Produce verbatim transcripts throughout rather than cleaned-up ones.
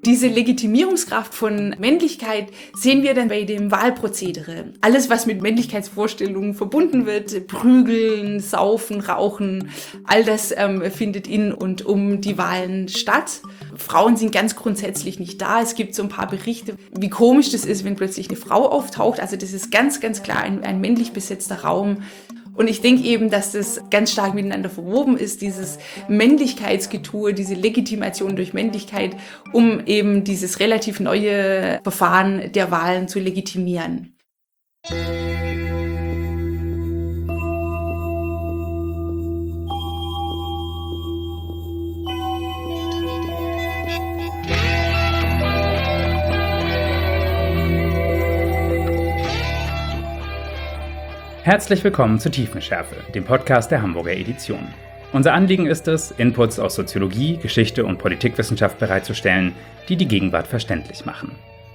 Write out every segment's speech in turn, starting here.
Diese Legitimierungskraft von Männlichkeit sehen wir dann bei dem Wahlprozedere. Alles, was mit Männlichkeitsvorstellungen verbunden wird, Prügeln, Saufen, Rauchen, all das ähm, findet in und um die Wahlen statt. Frauen sind ganz grundsätzlich nicht da. Es gibt so ein paar Berichte, wie komisch das ist, wenn plötzlich eine Frau auftaucht. Also das ist ganz, ganz klar ein, ein männlich besetzter Raum. Und ich denke eben, dass das ganz stark miteinander verwoben ist, dieses Männlichkeitsgetue, diese Legitimation durch Männlichkeit, um eben dieses relativ neue Verfahren der Wahlen zu legitimieren. Herzlich willkommen zu Tiefenschärfe, dem Podcast der Hamburger Edition. Unser Anliegen ist es, Inputs aus Soziologie, Geschichte und Politikwissenschaft bereitzustellen, die die Gegenwart verständlich machen.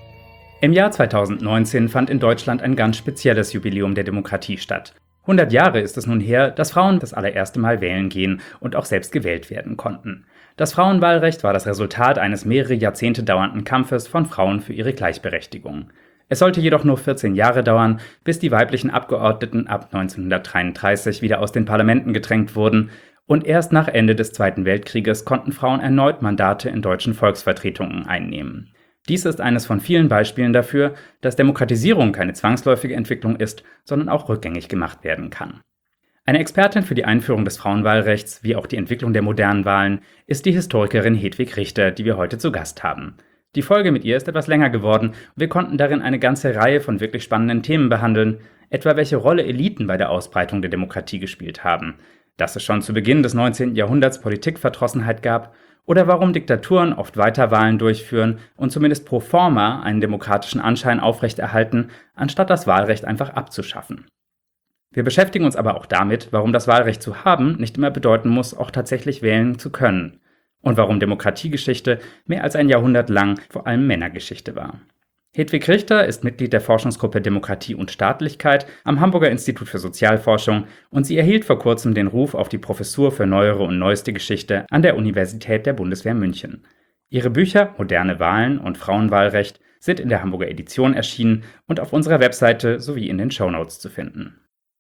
Im Jahr zweitausendneunzehn fand in Deutschland ein ganz spezielles Jubiläum der Demokratie statt. hundert Jahre ist es nun her, dass Frauen das allererste Mal wählen gehen und auch selbst gewählt werden konnten. Das Frauenwahlrecht war das Resultat eines mehrere Jahrzehnte dauernden Kampfes von Frauen für ihre Gleichberechtigung. Es sollte jedoch nur vierzehn Jahre dauern, bis die weiblichen Abgeordneten ab neunzehnhundertdreiunddreißig wieder aus den Parlamenten gedrängt wurden, und erst nach Ende des Zweiten Weltkrieges konnten Frauen erneut Mandate in deutschen Volksvertretungen einnehmen. Dies ist eines von vielen Beispielen dafür, dass Demokratisierung keine zwangsläufige Entwicklung ist, sondern auch rückgängig gemacht werden kann. Eine Expertin für die Einführung des Frauenwahlrechts, wie auch die Entwicklung der modernen Wahlen, ist die Historikerin Hedwig Richter, die wir heute zu Gast haben. Die Folge mit ihr ist etwas länger geworden und wir konnten darin eine ganze Reihe von wirklich spannenden Themen behandeln, etwa welche Rolle Eliten bei der Ausbreitung der Demokratie gespielt haben, dass es schon zu Beginn des neunzehnten Jahrhunderts Politikverdrossenheit gab oder warum Diktaturen oft Weiterwahlen durchführen und zumindest pro forma einen demokratischen Anschein aufrechterhalten, anstatt das Wahlrecht einfach abzuschaffen. Wir beschäftigen uns aber auch damit, warum das Wahlrecht zu haben nicht immer bedeuten muss, auch tatsächlich wählen zu können. Und warum Demokratiegeschichte mehr als ein Jahrhundert lang vor allem Männergeschichte war. Hedwig Richter ist Mitglied der Forschungsgruppe Demokratie und Staatlichkeit am Hamburger Institut für Sozialforschung und sie erhielt vor kurzem den Ruf auf die Professur für Neuere und Neueste Geschichte an der Universität der Bundeswehr München. Ihre Bücher Moderne Wahlen und Frauenwahlrecht sind in der Hamburger Edition erschienen und auf unserer Webseite sowie in den Shownotes zu finden.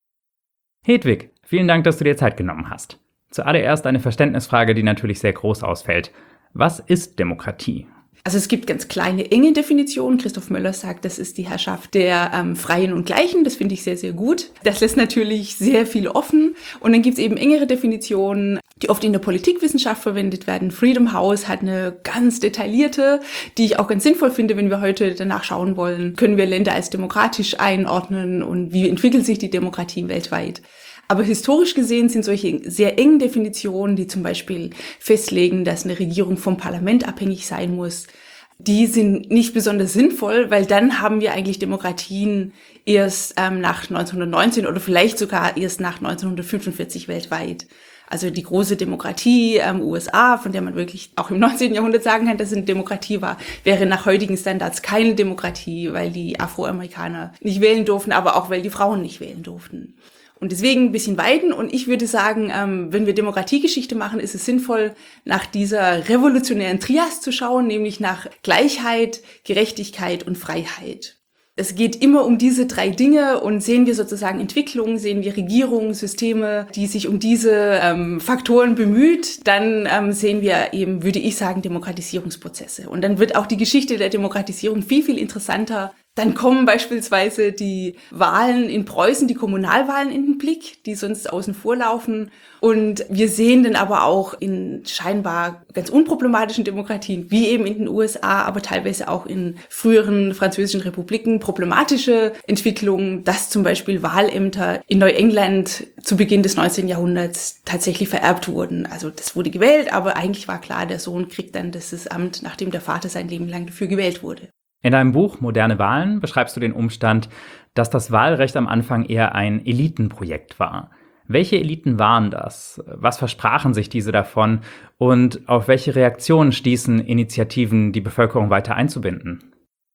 Hedwig, vielen Dank, dass du dir Zeit genommen hast. Zuallererst eine Verständnisfrage, die natürlich sehr groß ausfällt. Was ist Demokratie? Also es gibt ganz kleine, enge Definitionen. Christoph Möller sagt, das ist die Herrschaft der ähm, Freien und Gleichen. Das finde ich sehr, sehr gut. Das lässt natürlich sehr viel offen. Und dann gibt es eben engere Definitionen, die oft in der Politikwissenschaft verwendet werden. Freedom House hat eine ganz detaillierte, die ich auch ganz sinnvoll finde, wenn wir heute danach schauen wollen, können wir Länder als demokratisch einordnen und wie entwickelt sich die Demokratie weltweit. Aber historisch gesehen sind solche sehr engen Definitionen, die zum Beispiel festlegen, dass eine Regierung vom Parlament abhängig sein muss, die sind nicht besonders sinnvoll, weil dann haben wir eigentlich Demokratien erst ähm, nach neunzehnhundertneunzehn oder vielleicht sogar erst nach neunzehnhundertfünfundvierzig weltweit. Also die große Demokratie ähm, U S A, von der man wirklich auch im neunzehnten Jahrhundert sagen kann, dass es eine Demokratie war, wäre nach heutigen Standards keine Demokratie, weil die Afroamerikaner nicht wählen durften, aber auch weil die Frauen nicht wählen durften. Und deswegen ein bisschen weiten. Und ich würde sagen, ähm, wenn wir Demokratiegeschichte machen, ist es sinnvoll, nach dieser revolutionären Trias zu schauen, nämlich nach Gleichheit, Gerechtigkeit und Freiheit. Es geht immer um diese drei Dinge und sehen wir sozusagen Entwicklungen, sehen wir Regierungen, Systeme, die sich um diese ähm, Faktoren bemüht, dann ähm, sehen wir eben, würde ich sagen, Demokratisierungsprozesse. Und dann wird auch die Geschichte der Demokratisierung viel, viel interessanter. Dann kommen beispielsweise die Wahlen in Preußen, die Kommunalwahlen in den Blick, die sonst außen vor laufen. Und wir sehen dann aber auch in scheinbar ganz unproblematischen Demokratien, wie eben in den U S A, aber teilweise auch in früheren französischen Republiken, problematische Entwicklungen, dass zum Beispiel Wahlämter in Neuengland zu Beginn des neunzehnten Jahrhunderts tatsächlich vererbt wurden. Also das wurde gewählt, aber eigentlich war klar, der Sohn kriegt dann dieses Amt, nachdem der Vater sein Leben lang dafür gewählt wurde. In deinem Buch Moderne Wahlen beschreibst du den Umstand, dass das Wahlrecht am Anfang eher ein Elitenprojekt war. Welche Eliten waren das? Was versprachen sich diese davon? Und auf welche Reaktionen stießen Initiativen, die Bevölkerung weiter einzubinden?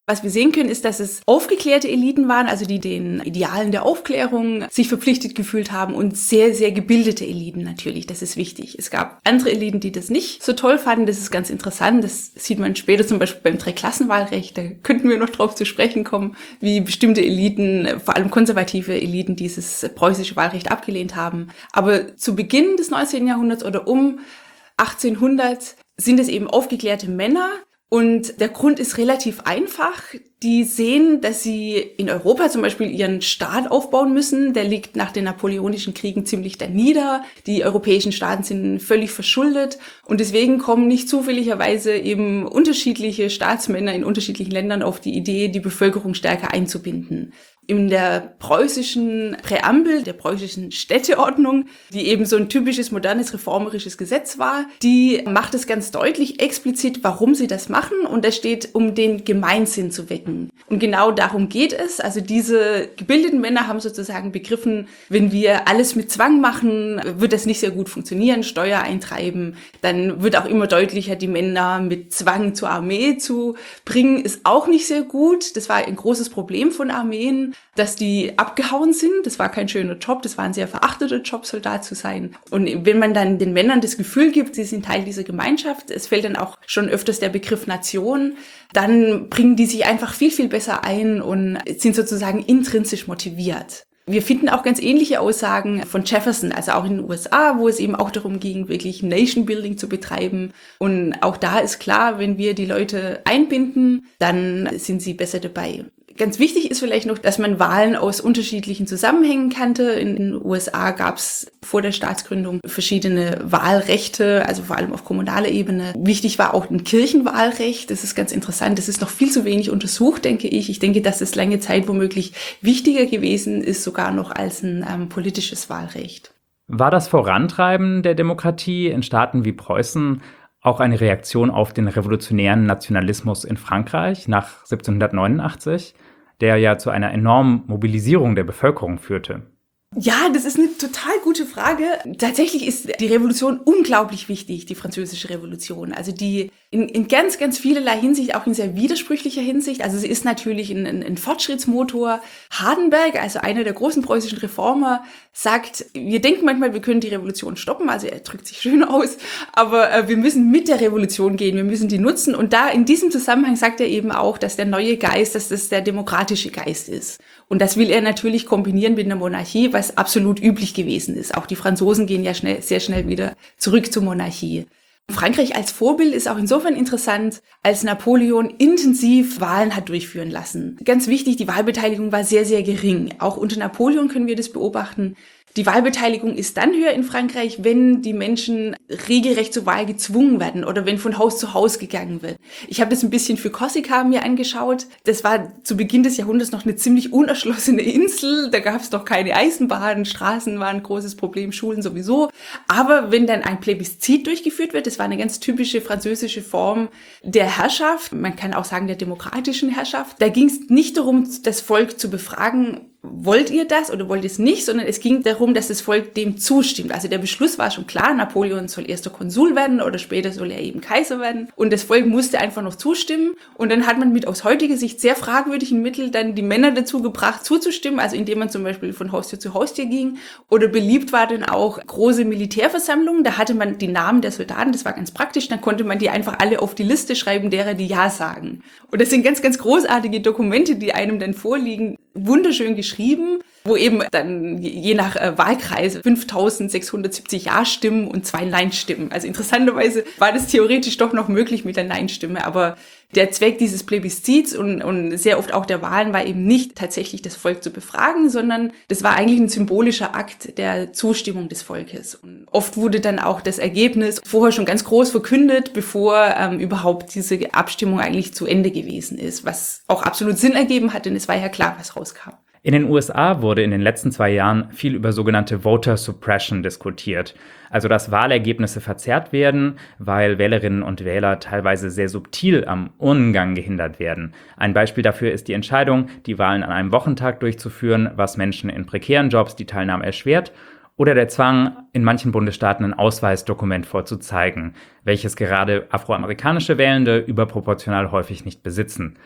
Was wir sehen können, ist, dass es aufgeklärte Eliten waren, also die den Idealen der Aufklärung sich verpflichtet gefühlt haben und sehr, sehr gebildete Eliten natürlich. Das ist wichtig. Es gab andere Eliten, die das nicht so toll fanden. Das ist ganz interessant. Das sieht man später zum Beispiel beim Dreiklassenwahlrecht. Da könnten wir noch drauf zu sprechen kommen, wie bestimmte Eliten, vor allem konservative Eliten, dieses preußische Wahlrecht abgelehnt haben. Aber zu Beginn des neunzehnten Jahrhunderts oder um achtzehnhundert sind es eben aufgeklärte Männer. Und der Grund ist relativ einfach. Die sehen, dass sie in Europa zum Beispiel ihren Staat aufbauen müssen. Der liegt nach den napoleonischen Kriegen ziemlich danieder. Die europäischen Staaten sind völlig verschuldet. Und deswegen kommen nicht zufälligerweise eben unterschiedliche Staatsmänner in unterschiedlichen Ländern auf die Idee, die Bevölkerung stärker einzubinden. In der preußischen Präambel, der preußischen Städteordnung, die eben so ein typisches modernes reformerisches Gesetz war, die macht es ganz deutlich explizit, warum sie das machen. Und da steht, um den Gemeinsinn zu wecken. Und genau darum geht es. Also diese gebildeten Männer haben sozusagen begriffen, wenn wir alles mit Zwang machen, wird das nicht sehr gut funktionieren, Steuer eintreiben. Dann wird auch immer deutlicher, die Männer mit Zwang zur Armee zu bringen, ist auch nicht sehr gut. Das war ein großes Problem von Armeen, dass die abgehauen sind. Das war kein schöner Job, das war ein sehr verachteter Job, Soldat zu sein. Und wenn man dann den Männern das Gefühl gibt, sie sind Teil dieser Gemeinschaft, es fällt dann auch schon öfters der Begriff Nation, dann bringen die sich einfach viel, viel besser ein und sind sozusagen intrinsisch motiviert. Wir finden auch ganz ähnliche Aussagen von Jefferson, also auch in den U S A, wo es eben auch darum ging, wirklich Nation Building zu betreiben. Und auch da ist klar, wenn wir die Leute einbinden, dann sind sie besser dabei. Ganz wichtig ist vielleicht noch, dass man Wahlen aus unterschiedlichen Zusammenhängen kannte. In den U S A gab es vor der Staatsgründung verschiedene Wahlrechte, also vor allem auf kommunaler Ebene. Wichtig war auch ein Kirchenwahlrecht. Das ist ganz interessant. Das ist noch viel zu wenig untersucht, denke ich. Ich denke, dass es lange Zeit womöglich wichtiger gewesen ist, sogar noch als ein ähm, politisches Wahlrecht. War das Vorantreiben der Demokratie in Staaten wie Preußen auch eine Reaktion auf den revolutionären Nationalismus in Frankreich nach siebzehnhundertneunundachtzig, der ja zu einer enormen Mobilisierung der Bevölkerung führte? Ja, das ist eine total gute Frage. Tatsächlich ist die Revolution unglaublich wichtig, die französische Revolution. Also die in, in ganz, ganz vielerlei Hinsicht, auch in sehr widersprüchlicher Hinsicht. Also sie ist natürlich ein, ein, ein Fortschrittsmotor. Hardenberg, also einer der großen preußischen Reformer, sagt, wir denken manchmal, wir können die Revolution stoppen. Also er drückt sich schön aus, aber äh, wir müssen mit der Revolution gehen, wir müssen die nutzen. Und da in diesem Zusammenhang sagt er eben auch, dass der neue Geist, dass das der demokratische Geist ist. Und das will er natürlich kombinieren mit einer Monarchie, was absolut üblich gewesen ist. Auch die Franzosen gehen ja schnell, sehr schnell wieder zurück zur Monarchie. Frankreich als Vorbild ist auch insofern interessant, als Napoleon intensiv Wahlen hat durchführen lassen. Ganz wichtig, die Wahlbeteiligung war sehr, sehr gering. Auch unter Napoleon können wir das beobachten. Die Wahlbeteiligung ist dann höher in Frankreich, wenn die Menschen regelrecht zur Wahl gezwungen werden oder wenn von Haus zu Haus gegangen wird. Ich habe das ein bisschen für Korsika mir angeschaut. Das war zu Beginn des Jahrhunderts noch eine ziemlich unerschlossene Insel. Da gab es noch keine Eisenbahn, Straßen waren ein großes Problem, Schulen sowieso. Aber wenn dann ein Plebiszit durchgeführt wird, das war eine ganz typische französische Form der Herrschaft, man kann auch sagen der demokratischen Herrschaft, da ging es nicht darum, das Volk zu befragen, wollt ihr das oder wollt ihr es nicht, sondern es ging darum, dass das Volk dem zustimmt. Also der Beschluss war schon klar, Napoleon soll erster Konsul werden oder später soll er eben Kaiser werden. Und das Volk musste einfach noch zustimmen. Und dann hat man mit aus heutiger Sicht sehr fragwürdigen Mitteln dann die Männer dazu gebracht, zuzustimmen, also indem man zum Beispiel von Haustür zu Haustür ging. Oder beliebt war dann auch große Militärversammlungen. Da hatte man die Namen der Soldaten, das war ganz praktisch. Dann konnte man die einfach alle auf die Liste schreiben, derer die Ja sagen. Und das sind ganz, ganz großartige Dokumente, die einem dann vorliegen, wunderschön geschrieben, wo eben dann je nach äh, Wahlkreis fünftausendsechshundertsiebzig Ja-Stimmen und zwei Nein-Stimmen. Also interessanterweise war das theoretisch doch noch möglich mit der Nein-Stimme, aber der Zweck dieses Plebiszits und, und sehr oft auch der Wahlen war eben nicht tatsächlich das Volk zu befragen, sondern das war eigentlich ein symbolischer Akt der Zustimmung des Volkes. Und oft wurde dann auch das Ergebnis vorher schon ganz groß verkündet, bevor ähm, überhaupt diese Abstimmung eigentlich zu Ende gewesen ist, was auch absolut Sinn ergeben hat, denn es war ja klar, was rauskam. In den U S A wurde in den letzten zwei Jahren viel über sogenannte Voter Suppression diskutiert, also dass Wahlergebnisse verzerrt werden, weil Wählerinnen und Wähler teilweise sehr subtil am Urnengang gehindert werden. Ein Beispiel dafür ist die Entscheidung, die Wahlen an einem Wochentag durchzuführen, was Menschen in prekären Jobs die Teilnahme erschwert, oder der Zwang, in manchen Bundesstaaten ein Ausweisdokument vorzuzeigen, welches gerade afroamerikanische Wählende überproportional häufig nicht besitzen.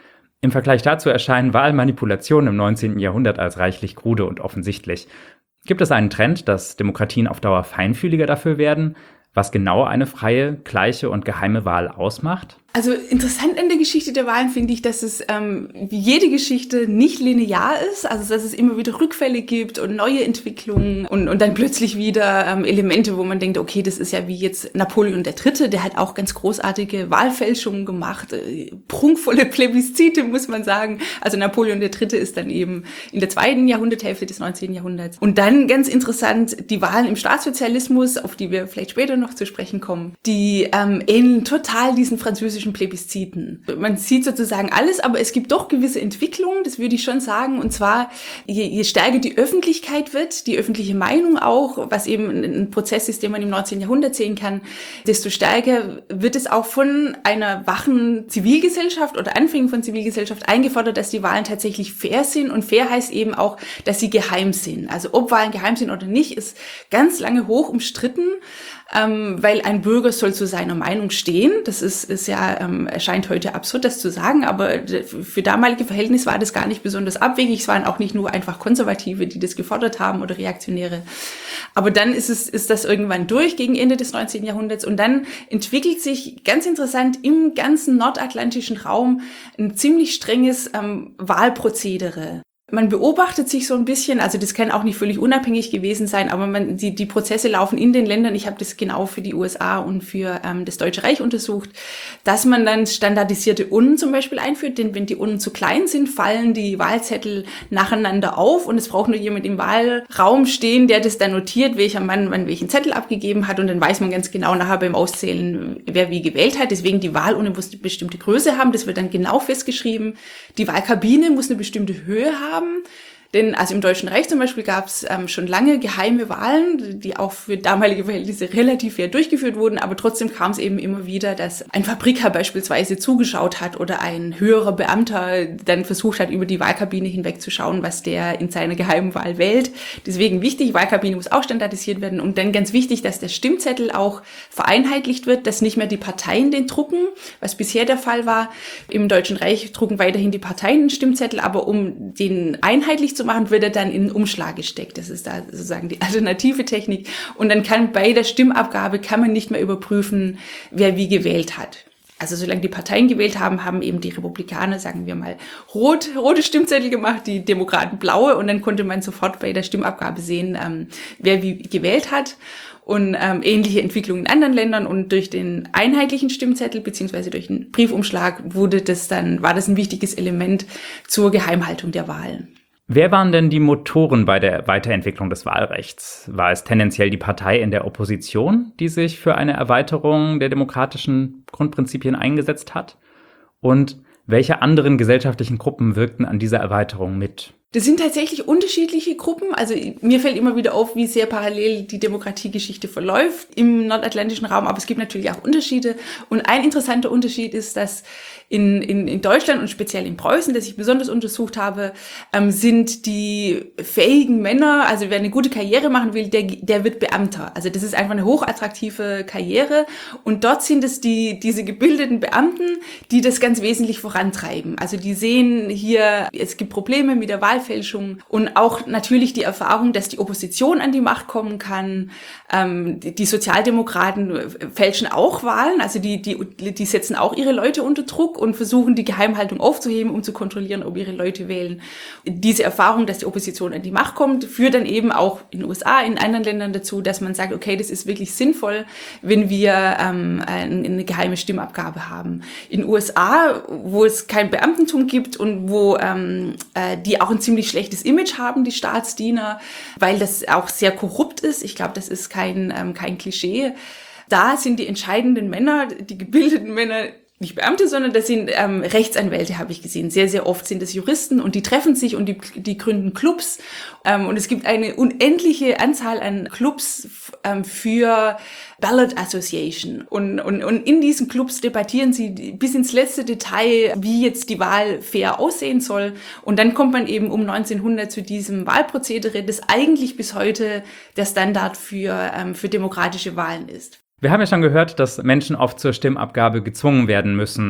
Im Vergleich dazu erscheinen Wahlmanipulationen im neunzehnten Jahrhundert als reichlich krude und offensichtlich. Gibt es einen Trend, dass Demokratien auf Dauer feinfühliger dafür werden, was genau eine freie, gleiche und geheime Wahl ausmacht? Also interessant an der Geschichte der Wahlen finde ich, dass es ähm, wie jede Geschichte nicht linear ist, also dass es immer wieder Rückfälle gibt und neue Entwicklungen und, und dann plötzlich wieder ähm, Elemente, wo man denkt, okay, das ist ja wie jetzt Napoleon der Dritte, der hat auch ganz großartige Wahlfälschungen gemacht, äh, prunkvolle Plebiszite, muss man sagen. Also Napoleon der Dritte ist dann eben in der zweiten Jahrhunderthälfte des neunzehnten Jahrhunderts. Und dann ganz interessant, die Wahlen im Staatssozialismus, auf die wir vielleicht später noch zu sprechen kommen, die ähm, ähneln total diesen französischen Plebisziten. Man sieht sozusagen alles, aber es gibt doch gewisse Entwicklungen, das würde ich schon sagen, und zwar je, je stärker die Öffentlichkeit wird, die öffentliche Meinung auch, was eben ein Prozess ist, den man im neunzehnten Jahrhundert sehen kann, desto stärker wird es auch von einer wachen Zivilgesellschaft oder Anfängen von Zivilgesellschaft eingefordert, dass die Wahlen tatsächlich fair sind, und fair heißt eben auch, dass sie geheim sind. Also ob Wahlen geheim sind oder nicht, ist ganz lange hoch umstritten, ähm, weil ein Bürger soll zu seiner Meinung stehen. Das ist, ist ja, ähm, erscheint heute absurd, das zu sagen, aber für damalige Verhältnisse war das gar nicht besonders abwegig. Es waren auch nicht nur einfach Konservative, die das gefordert haben oder Reaktionäre. Aber dann ist es, ist das irgendwann durch gegen Ende des neunzehnten Jahrhunderts, und dann entwickelt sich ganz interessant im ganzen nordatlantischen Raum ein ziemlich strenges ähm, Wahlprozedere. Man beobachtet sich so ein bisschen, also das kann auch nicht völlig unabhängig gewesen sein, aber man, die, die Prozesse laufen in den Ländern, ich habe das genau für die U S A und für ähm, das Deutsche Reich untersucht, dass man dann standardisierte Urnen zum Beispiel einführt, denn wenn die Urnen zu klein sind, fallen die Wahlzettel nacheinander auf, und es braucht nur jemand im Wahlraum stehen, der das dann notiert, welcher Mann wann welchen Zettel abgegeben hat, und dann weiß man ganz genau nachher beim Auszählen, wer wie gewählt hat. Deswegen die Wahlurne muss eine bestimmte Größe haben, das wird dann genau festgeschrieben. Die Wahlkabine muss eine bestimmte Höhe haben. Denn also im Deutschen Reich zum Beispiel gab es ähm, schon lange geheime Wahlen, die auch für damalige Verhältnisse relativ fair durchgeführt wurden, aber trotzdem kam es eben immer wieder, dass ein Fabriker beispielsweise zugeschaut hat oder ein höherer Beamter dann versucht hat, über die Wahlkabine hinwegzuschauen, was der in seiner geheimen Wahl wählt. Deswegen wichtig, Wahlkabine muss auch standardisiert werden, und dann ganz wichtig, dass der Stimmzettel auch vereinheitlicht wird, dass nicht mehr die Parteien den drucken, was bisher der Fall war. Im Deutschen Reich drucken weiterhin die Parteien den Stimmzettel, aber um den einheitlich zu machen, wird er dann in einen Umschlag gesteckt. Das ist da sozusagen die alternative Technik. Und dann kann bei der Stimmabgabe kann man nicht mehr überprüfen, wer wie gewählt hat. Also solange die Parteien gewählt haben, haben eben die Republikaner, sagen wir mal, rot, rote Stimmzettel gemacht, die Demokraten blaue, und dann konnte man sofort bei der Stimmabgabe sehen, ähm, wer wie gewählt hat. Und ähm, ähnliche Entwicklungen in anderen Ländern, und durch den einheitlichen Stimmzettel beziehungsweise durch den Briefumschlag wurde das dann, war das ein wichtiges Element zur Geheimhaltung der Wahlen. Wer waren denn die Motoren bei der Weiterentwicklung des Wahlrechts? War es tendenziell die Partei in der Opposition, die sich für eine Erweiterung der demokratischen Grundprinzipien eingesetzt hat? Und welche anderen gesellschaftlichen Gruppen wirkten an dieser Erweiterung mit? Das sind tatsächlich unterschiedliche Gruppen. Also mir fällt immer wieder auf, wie sehr parallel die Demokratiegeschichte verläuft im nordatlantischen Raum, aber es gibt natürlich auch Unterschiede. Und ein interessanter Unterschied ist, dass in, in, in Deutschland und speziell in Preußen, das ich besonders untersucht habe, ähm, sind die fähigen Männer, also wer eine gute Karriere machen will, der, der wird Beamter. Also das ist einfach eine hochattraktive Karriere, und dort sind es die diese gebildeten Beamten, die das ganz wesentlich vorantreiben. Also die sehen hier, es gibt Probleme mit der Wahlfälschung, und auch natürlich die Erfahrung, dass die Opposition an die Macht kommen kann. Ähm, die, die Sozialdemokraten fälschen auch Wahlen, also die, die, die setzen auch ihre Leute unter Druck und versuchen, die Geheimhaltung aufzuheben, um zu kontrollieren, ob ihre Leute wählen. Diese Erfahrung, dass die Opposition an die Macht kommt, führt dann eben auch in den U S A, in anderen Ländern dazu, dass man sagt, okay, das ist wirklich sinnvoll, wenn wir ähm, eine geheime Stimmabgabe haben. In den U S A, wo es kein Beamtentum gibt und wo ähm, äh, die auch ein ziemlich schlechtes Image haben, die Staatsdiener, weil das auch sehr korrupt ist. Ich glaube, das ist kein, ähm, kein Klischee. Da sind die entscheidenden Männer, die gebildeten Männer, nicht Beamte, sondern das sind ähm, Rechtsanwälte, habe ich gesehen. Sehr, sehr oft sind es Juristen, und die treffen sich und die, die gründen Clubs. Ähm, und es gibt eine unendliche Anzahl an Clubs f- ähm, für Ballot Association. Und, und, und in diesen Clubs debattieren sie bis ins letzte Detail, wie jetzt die Wahl fair aussehen soll. Und dann kommt man eben um neunzehnhundert zu diesem Wahlprozedere, das eigentlich bis heute der Standard für, ähm, für demokratische Wahlen ist. Wir haben ja schon gehört, dass Menschen oft zur Stimmabgabe gezwungen werden müssen.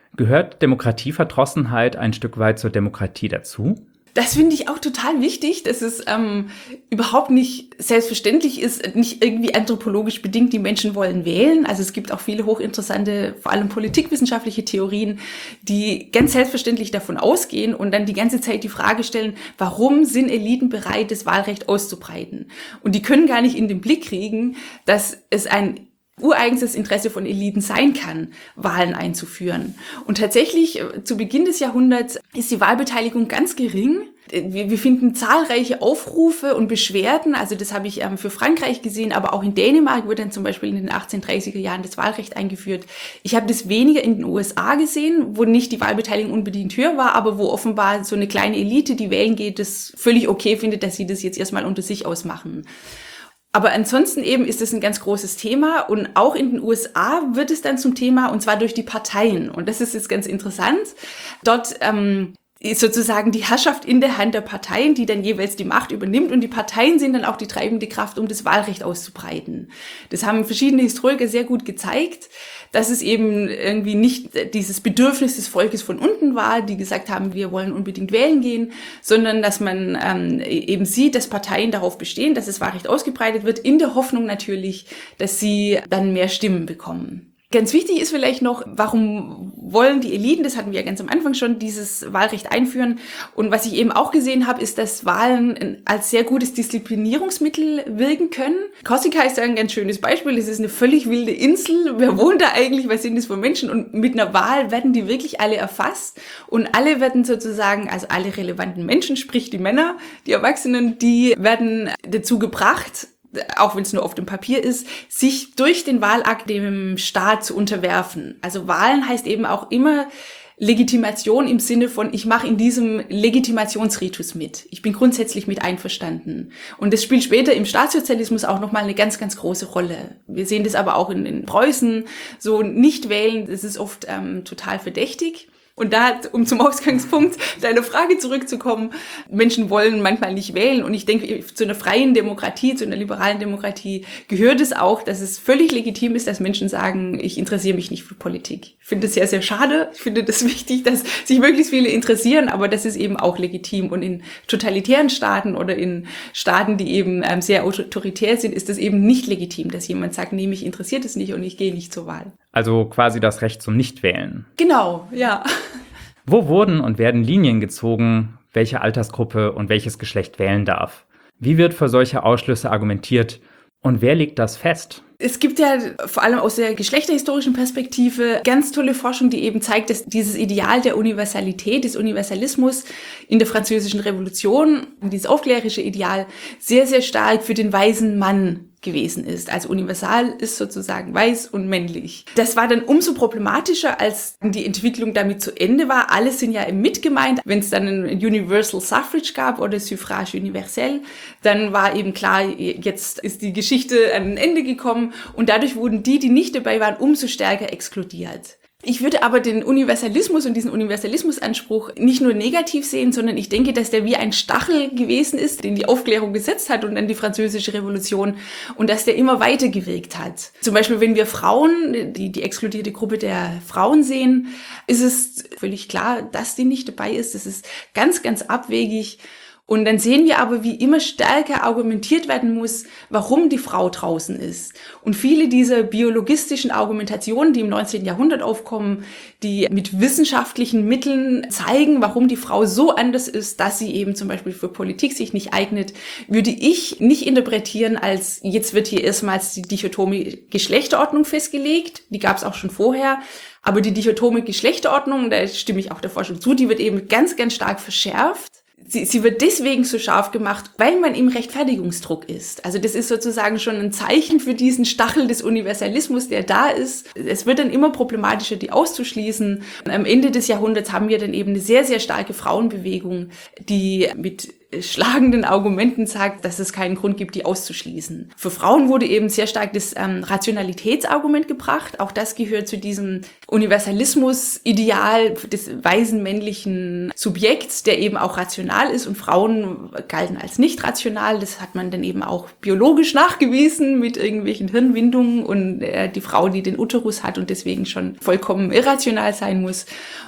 Gehört Demokratieverdrossenheit ein Stück weit zur Demokratie dazu? Das finde ich auch total wichtig, dass es ähm, überhaupt nicht selbstverständlich ist, nicht irgendwie anthropologisch bedingt, die Menschen wollen wählen. Also es gibt auch viele hochinteressante, vor allem politikwissenschaftliche Theorien, die ganz selbstverständlich davon ausgehen und dann die ganze Zeit die Frage stellen, warum sind Eliten bereit, das Wahlrecht auszubreiten? Und die können gar nicht in den Blick kriegen, dass es ein ureigenstes Interesse von Eliten sein kann, Wahlen einzuführen. Und tatsächlich, zu Beginn des Jahrhunderts ist die Wahlbeteiligung ganz gering. Wir, wir finden zahlreiche Aufrufe und Beschwerden, also das habe ich ähm, für Frankreich gesehen, aber auch in Dänemark wurde dann zum Beispiel in den achtzehnhundertdreißiger Jahren das Wahlrecht eingeführt. Ich habe das weniger in den U S A gesehen, wo nicht die Wahlbeteiligung unbedingt höher war, aber wo offenbar so eine kleine Elite, die wählen geht, das völlig okay findet, dass sie das jetzt erstmal unter sich ausmachen. Aber ansonsten eben ist es ein ganz großes Thema und auch in den U S A wird es dann zum Thema und zwar durch die Parteien. Und das ist jetzt ganz interessant. Dort ähm, ist sozusagen die Herrschaft in der Hand der Parteien, die dann jeweils die Macht übernimmt und die Parteien sind dann auch die treibende Kraft, um das Wahlrecht auszubreiten. Das haben verschiedene Historiker sehr gut gezeigt, dass es eben irgendwie nicht dieses Bedürfnis des Volkes von unten war, die gesagt haben, wir wollen unbedingt wählen gehen, sondern dass man ähm, eben sieht, dass Parteien darauf bestehen, dass das Wahlrecht ausgebreitet wird, in der Hoffnung natürlich, dass sie dann mehr Stimmen bekommen. Ganz wichtig ist vielleicht noch, warum wollen die Eliten, das hatten wir ja ganz am Anfang schon, dieses Wahlrecht einführen. Und was ich eben auch gesehen habe, ist, dass Wahlen als sehr gutes Disziplinierungsmittel wirken können. Korsika ist ein ganz schönes Beispiel. Es ist eine völlig wilde Insel. Wer wohnt da eigentlich? Was sind das für Menschen? Und mit einer Wahl werden die wirklich alle erfasst. Und alle werden sozusagen, also alle relevanten Menschen, sprich die Männer, die Erwachsenen, die werden dazu gebracht, auch wenn es nur auf dem Papier ist, sich durch den Wahlakt dem Staat zu unterwerfen. Also Wahlen heißt eben auch immer Legitimation im Sinne von, ich mache in diesem Legitimationsritus mit. Ich bin grundsätzlich mit einverstanden. Und das spielt später im Staatssozialismus auch nochmal eine ganz, ganz große Rolle. Wir sehen das aber auch in, in Preußen. So nicht wählen, das ist oft ähm, total verdächtig. Und da, um zum Ausgangspunkt deiner Frage zurückzukommen, Menschen wollen manchmal nicht wählen. Und ich denke, zu einer freien Demokratie, zu einer liberalen Demokratie gehört es auch, dass es völlig legitim ist, dass Menschen sagen, ich interessiere mich nicht für Politik. Ich finde das sehr, sehr schade. Ich finde das wichtig, dass sich möglichst viele interessieren, aber das ist eben auch legitim. Und in totalitären Staaten oder in Staaten, die eben ähm, sehr autoritär sind, ist es eben nicht legitim, dass jemand sagt, nee, mich interessiert es nicht und ich gehe nicht zur Wahl. Also quasi das Recht zum Nichtwählen. Genau, ja. Wo wurden und werden Linien gezogen, welche Altersgruppe und welches Geschlecht wählen darf? Wie wird für solche Ausschlüsse argumentiert und wer legt das fest? Es gibt ja vor allem aus der geschlechterhistorischen Perspektive ganz tolle Forschung, die eben zeigt, dass dieses Ideal der Universalität, des Universalismus in der Französischen Revolution, dieses aufklärerische Ideal, sehr, sehr stark für den weisen Mann gewesen ist. Also universal ist sozusagen weiß und männlich. Das war dann umso problematischer, als die Entwicklung damit zu Ende war. Alle sind ja mitgemeint. Wenn es dann ein Universal Suffrage gab oder Suffrage universell, dann war eben klar, jetzt ist die Geschichte an ein Ende gekommen und dadurch wurden die, die nicht dabei waren, umso stärker exkludiert. Ich würde aber den Universalismus und diesen Universalismusanspruch nicht nur negativ sehen, sondern ich denke, dass der wie ein Stachel gewesen ist, den die Aufklärung gesetzt hat und dann die Französische Revolution und dass der immer weiter gewirkt hat. Zum Beispiel, wenn wir Frauen, die, die exkludierte Gruppe der Frauen sehen, ist es völlig klar, dass die nicht dabei ist. Das ist ganz, ganz abwegig. Und dann sehen wir aber, wie immer stärker argumentiert werden muss, warum die Frau draußen ist. Und viele dieser biologistischen Argumentationen, die im neunzehnten Jahrhundert aufkommen, die mit wissenschaftlichen Mitteln zeigen, warum die Frau so anders ist, dass sie eben zum Beispiel für Politik sich nicht eignet, würde ich nicht interpretieren als, jetzt wird hier erstmals die dichotome Geschlechterordnung festgelegt. Die gab es auch schon vorher. Aber die dichotome Geschlechterordnung, da stimme ich auch der Forschung zu, die wird eben ganz, ganz stark verschärft. Sie, sie wird deswegen so scharf gemacht, weil man im Rechtfertigungsdruck ist. Also das ist sozusagen schon ein Zeichen für diesen Stachel des Universalismus, der da ist. Es wird dann immer problematischer, die auszuschließen. Am Ende des Jahrhunderts haben wir dann eben eine sehr, sehr starke Frauenbewegung, die mit schlagenden Argumenten sagt, dass es keinen Grund gibt, die auszuschließen. Für Frauen wurde eben sehr stark das ähm, Rationalitätsargument gebracht. Auch das gehört zu diesem Universalismus-Ideal des weisen männlichen Subjekts, der eben auch rational ist, und Frauen galten als nicht rational. Das hat man dann eben auch biologisch nachgewiesen mit irgendwelchen Hirnwindungen, und äh, die Frau, die den Uterus hat und deswegen schon vollkommen irrational sein muss.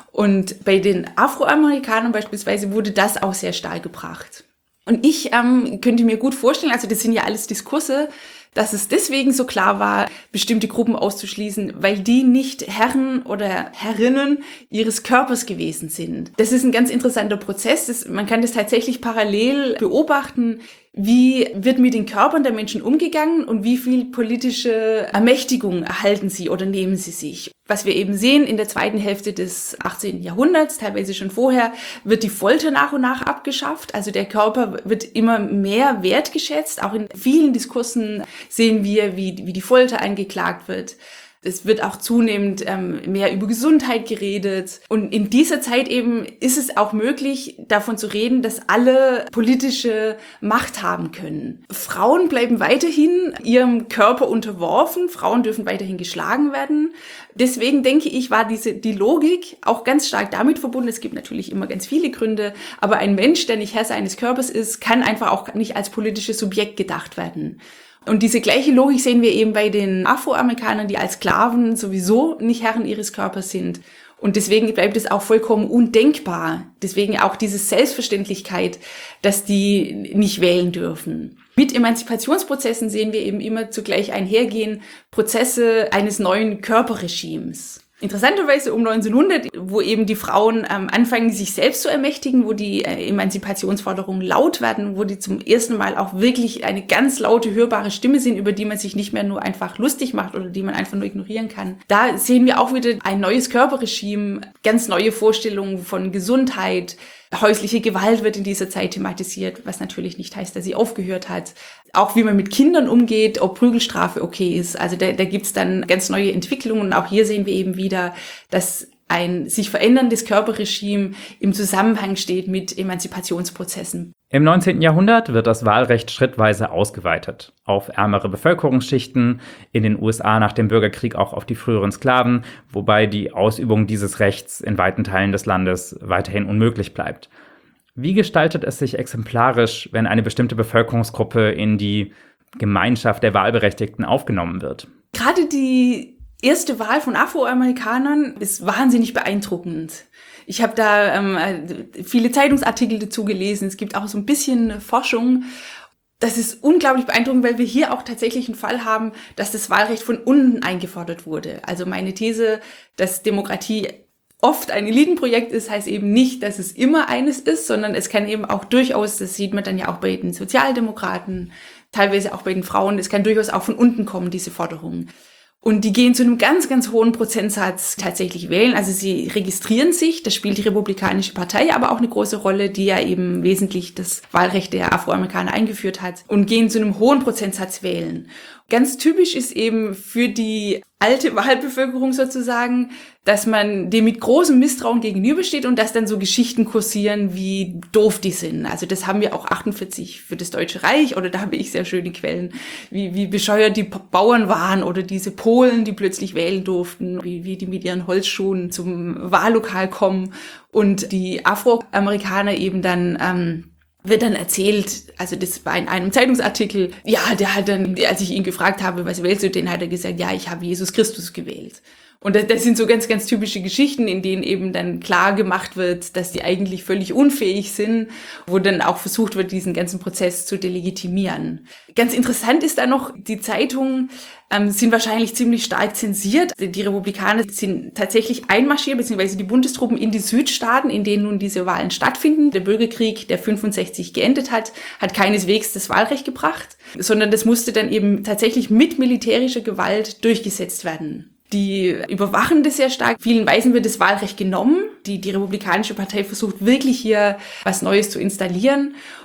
Und bei den Afroamerikanern beispielsweise wurde das auch sehr stark gebracht. Und ich ähm, könnte mir gut vorstellen, also das sind ja alles Diskurse, dass es deswegen so klar war, bestimmte Gruppen auszuschließen, weil die nicht Herren oder Herrinnen ihres Körpers gewesen sind. Das ist ein ganz interessanter Prozess. Das, man kann das tatsächlich parallel beobachten. Wie wird mit den Körpern der Menschen umgegangen und wie viel politische Ermächtigung erhalten sie oder nehmen sie sich? Was wir eben sehen in der zweiten Hälfte des achtzehnten Jahrhunderts, teilweise schon vorher, wird die Folter nach und nach abgeschafft. Also der Körper wird immer mehr wertgeschätzt. Auch in vielen Diskursen sehen wir, wie, wie die Folter angeklagt wird. Es wird auch zunehmend ähm, mehr über Gesundheit geredet. Und in dieser Zeit eben ist es auch möglich, davon zu reden, dass alle politische Macht haben können. Frauen bleiben weiterhin ihrem Körper unterworfen. Frauen dürfen weiterhin geschlagen werden. Deswegen denke ich, war diese die Logik auch ganz stark damit verbunden. Es gibt natürlich immer ganz viele Gründe, aber ein Mensch, der nicht Herr seines Körpers ist, kann einfach auch nicht als politisches Subjekt gedacht werden. Und diese gleiche Logik sehen wir eben bei den Afroamerikanern, die als Sklaven sowieso nicht Herren ihres Körpers sind. Und deswegen bleibt es auch vollkommen undenkbar. Deswegen auch diese Selbstverständlichkeit, dass die nicht wählen dürfen. Mit Emanzipationsprozessen sehen wir eben immer zugleich einhergehen Prozesse eines neuen Körperregimes. Interessanterweise um neunzehnhundert, wo eben die Frauen ähm, anfangen, sich selbst zu ermächtigen, wo die äh, Emanzipationsforderungen laut werden, wo die zum ersten Mal auch wirklich eine ganz laute, hörbare Stimme sind, über die man sich nicht mehr nur einfach lustig macht oder die man einfach nur ignorieren kann. Da sehen wir auch wieder ein neues Körperregime, ganz neue Vorstellungen von Gesundheit. Häusliche Gewalt wird in dieser Zeit thematisiert, was natürlich nicht heißt, dass sie aufgehört hat. Auch wie man mit Kindern umgeht, ob Prügelstrafe okay ist. Also da, da gibt's dann ganz neue Entwicklungen. Und auch hier sehen wir eben wieder, dass ein sich veränderndes Körperregime im Zusammenhang steht mit Emanzipationsprozessen. Im neunzehnten Jahrhundert wird das Wahlrecht schrittweise ausgeweitet. Auf ärmere Bevölkerungsschichten, in den U S A nach dem Bürgerkrieg auch auf die früheren Sklaven, wobei die Ausübung dieses Rechts in weiten Teilen des Landes weiterhin unmöglich bleibt. Wie gestaltet es sich exemplarisch, wenn eine bestimmte Bevölkerungsgruppe in die Gemeinschaft der Wahlberechtigten aufgenommen wird? Gerade die erste Wahl von Afroamerikanern ist wahnsinnig beeindruckend. Ich habe da ähm, viele Zeitungsartikel dazu gelesen. Es gibt auch so ein bisschen Forschung. Das ist unglaublich beeindruckend, weil wir hier auch tatsächlich einen Fall haben, dass das Wahlrecht von unten eingefordert wurde. Also meine These, dass Demokratie oft ein Elitenprojekt ist, heißt eben nicht, dass es immer eines ist, sondern es kann eben auch durchaus, das sieht man dann ja auch bei den Sozialdemokraten, teilweise auch bei den Frauen, es kann durchaus auch von unten kommen, diese Forderungen. Und die gehen zu einem ganz, ganz hohen Prozentsatz tatsächlich wählen. Also sie registrieren sich, das spielt die Republikanische Partei aber auch eine große Rolle, die ja eben wesentlich das Wahlrecht der Afroamerikaner eingeführt hat, und gehen zu einem hohen Prozentsatz wählen. Ganz typisch ist eben für die alte Wahlbevölkerung sozusagen, dass man dem mit großem Misstrauen gegenübersteht und dass dann so Geschichten kursieren, wie doof die sind. Also das haben wir auch achtundvierzig für das Deutsche Reich, oder da habe ich sehr schöne Quellen, wie, wie bescheuert die Bauern waren oder diese Polen, die plötzlich wählen durften, wie, wie die mit ihren Holzschuhen zum Wahllokal kommen und die Afroamerikaner eben dann ähm, wird dann erzählt, also das war in einem Zeitungsartikel, ja, der hat dann, als ich ihn gefragt habe, was wählst du, den hat er gesagt, ja, ich habe Jesus Christus gewählt. Und das, das sind so ganz, ganz typische Geschichten, in denen eben dann klar gemacht wird, dass die eigentlich völlig unfähig sind, wo dann auch versucht wird, diesen ganzen Prozess zu delegitimieren. Ganz interessant ist da noch, die Zeitungen ähm, sind wahrscheinlich ziemlich stark zensiert. Die Republikaner sind tatsächlich einmarschiert, beziehungsweise die Bundestruppen in die Südstaaten, in denen nun diese Wahlen stattfinden. Der Bürgerkrieg, der fünfundsechzig geendet hat, hat keineswegs das Wahlrecht gebracht, sondern das musste dann eben tatsächlich mit militärischer Gewalt durchgesetzt werden. Die überwachen das sehr stark. Vielen Weißen wird das Wahlrecht genommen. Die, die Republikanische Partei versucht wirklich hier was Neues zu installieren.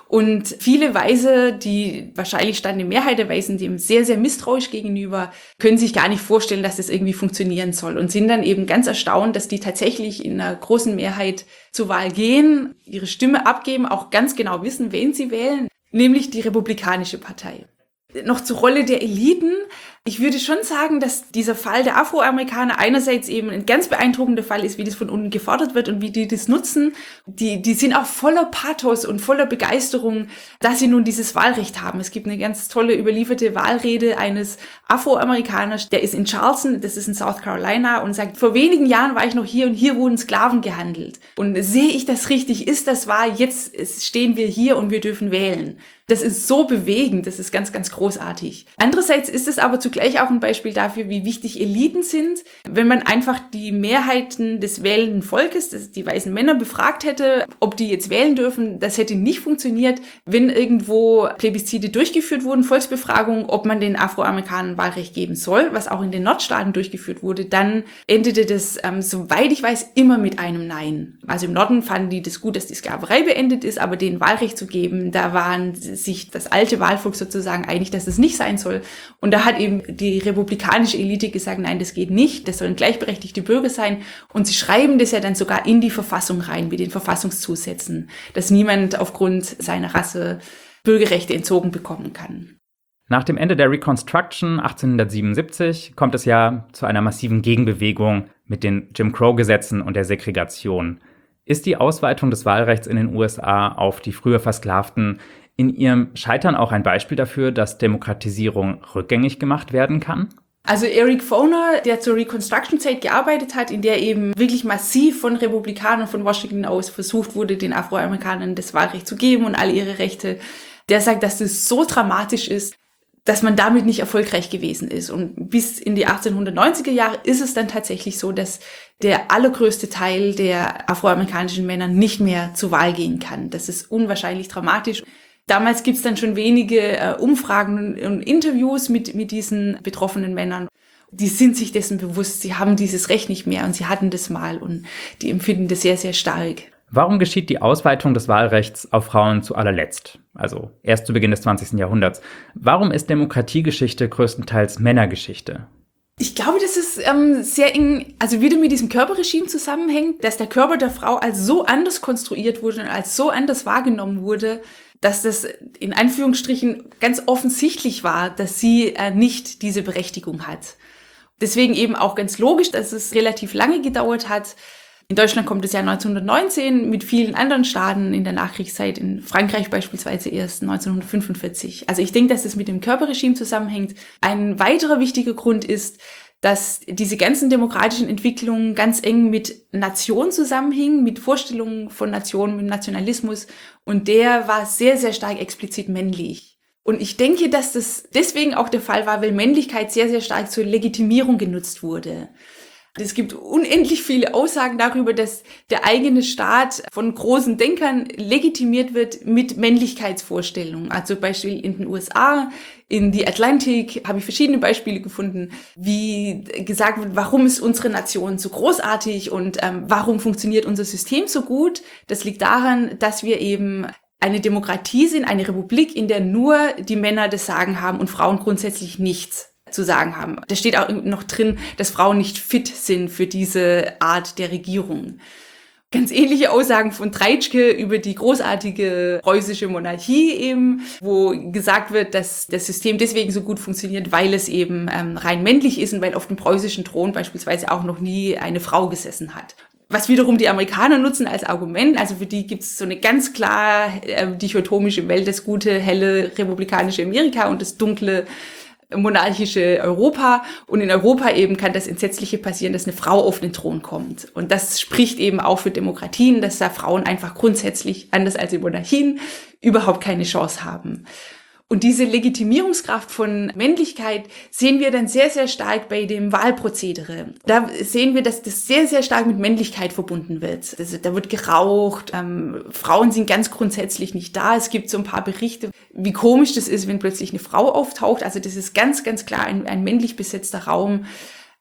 Und viele Weise, die wahrscheinlich stand eine Mehrheit der Weisen dem sehr, sehr misstrauisch gegenüber, können sich gar nicht vorstellen, dass das irgendwie funktionieren soll und sind dann eben ganz erstaunt, dass die tatsächlich in einer großen Mehrheit zur Wahl gehen, ihre Stimme abgeben, auch ganz genau wissen, wen sie wählen, nämlich die Republikanische Partei. Noch zur Rolle der Eliten. Ich würde schon sagen, dass dieser Fall der Afroamerikaner einerseits eben ein ganz beeindruckender Fall ist, wie das von unten gefordert wird und wie die das nutzen. Die, die sind auch voller Pathos und voller Begeisterung, dass sie nun dieses Wahlrecht haben. Es gibt eine ganz tolle überlieferte Wahlrede eines Afroamerikaners, der ist in Charleston, das ist in South Carolina, und sagt, vor wenigen Jahren war ich noch hier und hier wurden Sklaven gehandelt. Und sehe ich das richtig? Ist das wahr? Jetzt stehen wir hier und wir dürfen wählen. Das ist so bewegend, das ist ganz, ganz großartig. Andererseits ist es aber zugleich auch ein Beispiel dafür, wie wichtig Eliten sind. Wenn man einfach die Mehrheiten des wählenden Volkes, das die weißen Männer, befragt hätte, ob die jetzt wählen dürfen, das hätte nicht funktioniert. Wenn irgendwo Plebiszite durchgeführt wurden, Volksbefragungen, ob man den Afroamerikanern Wahlrecht geben soll, was auch in den Nordstaaten durchgeführt wurde, dann endete das, ähm, soweit ich weiß, immer mit einem Nein. Also im Norden fanden die das gut, dass die Sklaverei beendet ist, aber denen Wahlrecht zu geben, da waren sich das alte Wahlvolk sozusagen einig, dass es nicht sein soll. Und da hat eben die republikanische Elite gesagt, nein, das geht nicht, das sollen gleichberechtigte Bürger sein. Und sie schreiben das ja dann sogar in die Verfassung rein, mit den Verfassungszusätzen, dass niemand aufgrund seiner Rasse Bürgerrechte entzogen bekommen kann. Nach dem Ende der Reconstruction achtzehnhundertsiebenundsiebzig kommt es ja zu einer massiven Gegenbewegung mit den Jim Crow-Gesetzen und der Segregation. Ist die Ausweitung des Wahlrechts in den U S A auf die früher Versklavten in ihrem Scheitern auch ein Beispiel dafür, dass Demokratisierung rückgängig gemacht werden kann? Also Eric Foner, der zur Reconstruction-Zeit gearbeitet hat, in der eben wirklich massiv von Republikanern von Washington aus versucht wurde, den Afroamerikanern das Wahlrecht zu geben und all ihre Rechte, der sagt, dass das so dramatisch ist, dass man damit nicht erfolgreich gewesen ist. Und bis in die achtzehnhundertneunziger Jahre ist es dann tatsächlich so, dass der allergrößte Teil der afroamerikanischen Männer nicht mehr zur Wahl gehen kann. Das ist unwahrscheinlich dramatisch. Damals gibt's dann schon wenige äh, Umfragen und Interviews mit, mit diesen betroffenen Männern. Die sind sich dessen bewusst, sie haben dieses Recht nicht mehr und sie hatten das mal und die empfinden das sehr, sehr stark. Warum geschieht die Ausweitung des Wahlrechts auf Frauen zu allerletzt, also erst zu Beginn des zwanzigsten Jahrhunderts? Warum ist Demokratiegeschichte größtenteils Männergeschichte? Ich glaube, dass es ähm, sehr eng, also wieder mit diesem Körperregime zusammenhängt, dass der Körper der Frau als so anders konstruiert wurde und als so anders wahrgenommen wurde, dass das in Anführungsstrichen ganz offensichtlich war, dass sie äh, nicht diese Berechtigung hat. Deswegen eben auch ganz logisch, dass es relativ lange gedauert hat. In Deutschland kommt es ja neunzehnhundertneunzehn, mit vielen anderen Staaten in der Nachkriegszeit, in Frankreich beispielsweise erst neunzehnhundertfünfundvierzig. Also ich denke, dass es mit dem Körperregime zusammenhängt. Ein weiterer wichtiger Grund ist, dass diese ganzen demokratischen Entwicklungen ganz eng mit Nation zusammenhingen, mit Vorstellungen von Nationen, mit Nationalismus. Und der war sehr, sehr stark explizit männlich. Und ich denke, dass das deswegen auch der Fall war, weil Männlichkeit sehr, sehr stark zur Legitimierung genutzt wurde. Es gibt unendlich viele Aussagen darüber, dass der eigene Staat von großen Denkern legitimiert wird mit Männlichkeitsvorstellungen. Also Beispiel in den U S A, in The Atlantic habe ich verschiedene Beispiele gefunden, wie gesagt wird, warum ist unsere Nation so großartig und ähm, warum funktioniert unser System so gut. Das liegt daran, dass wir eben eine Demokratie sind, eine Republik, in der nur die Männer das Sagen haben und Frauen grundsätzlich nichts zu sagen haben. Da steht auch noch drin, dass Frauen nicht fit sind für diese Art der Regierung. Ganz ähnliche Aussagen von Treitschke über die großartige preußische Monarchie eben, wo gesagt wird, dass das System deswegen so gut funktioniert, weil es eben ähm, rein männlich ist und weil auf dem preußischen Thron beispielsweise auch noch nie eine Frau gesessen hat. Was wiederum die Amerikaner nutzen als Argument, also für die gibt es so eine ganz klar äh, dichotomische Welt, das gute, helle, republikanische Amerika und das dunkle, monarchische Europa. Und in Europa eben kann das Entsetzliche passieren, dass eine Frau auf den Thron kommt. Und das spricht eben auch für Demokratien, dass da Frauen einfach grundsätzlich, anders als in Monarchien, überhaupt keine Chance haben. Und diese Legitimierungskraft von Männlichkeit sehen wir dann sehr, sehr stark bei dem Wahlprozedere. Da sehen wir, dass das sehr, sehr stark mit Männlichkeit verbunden wird. Also, da wird geraucht, ähm, Frauen sind ganz grundsätzlich nicht da. Es gibt so ein paar Berichte, wie komisch das ist, wenn plötzlich eine Frau auftaucht. Also das ist ganz, ganz klar ein, ein männlich besetzter Raum.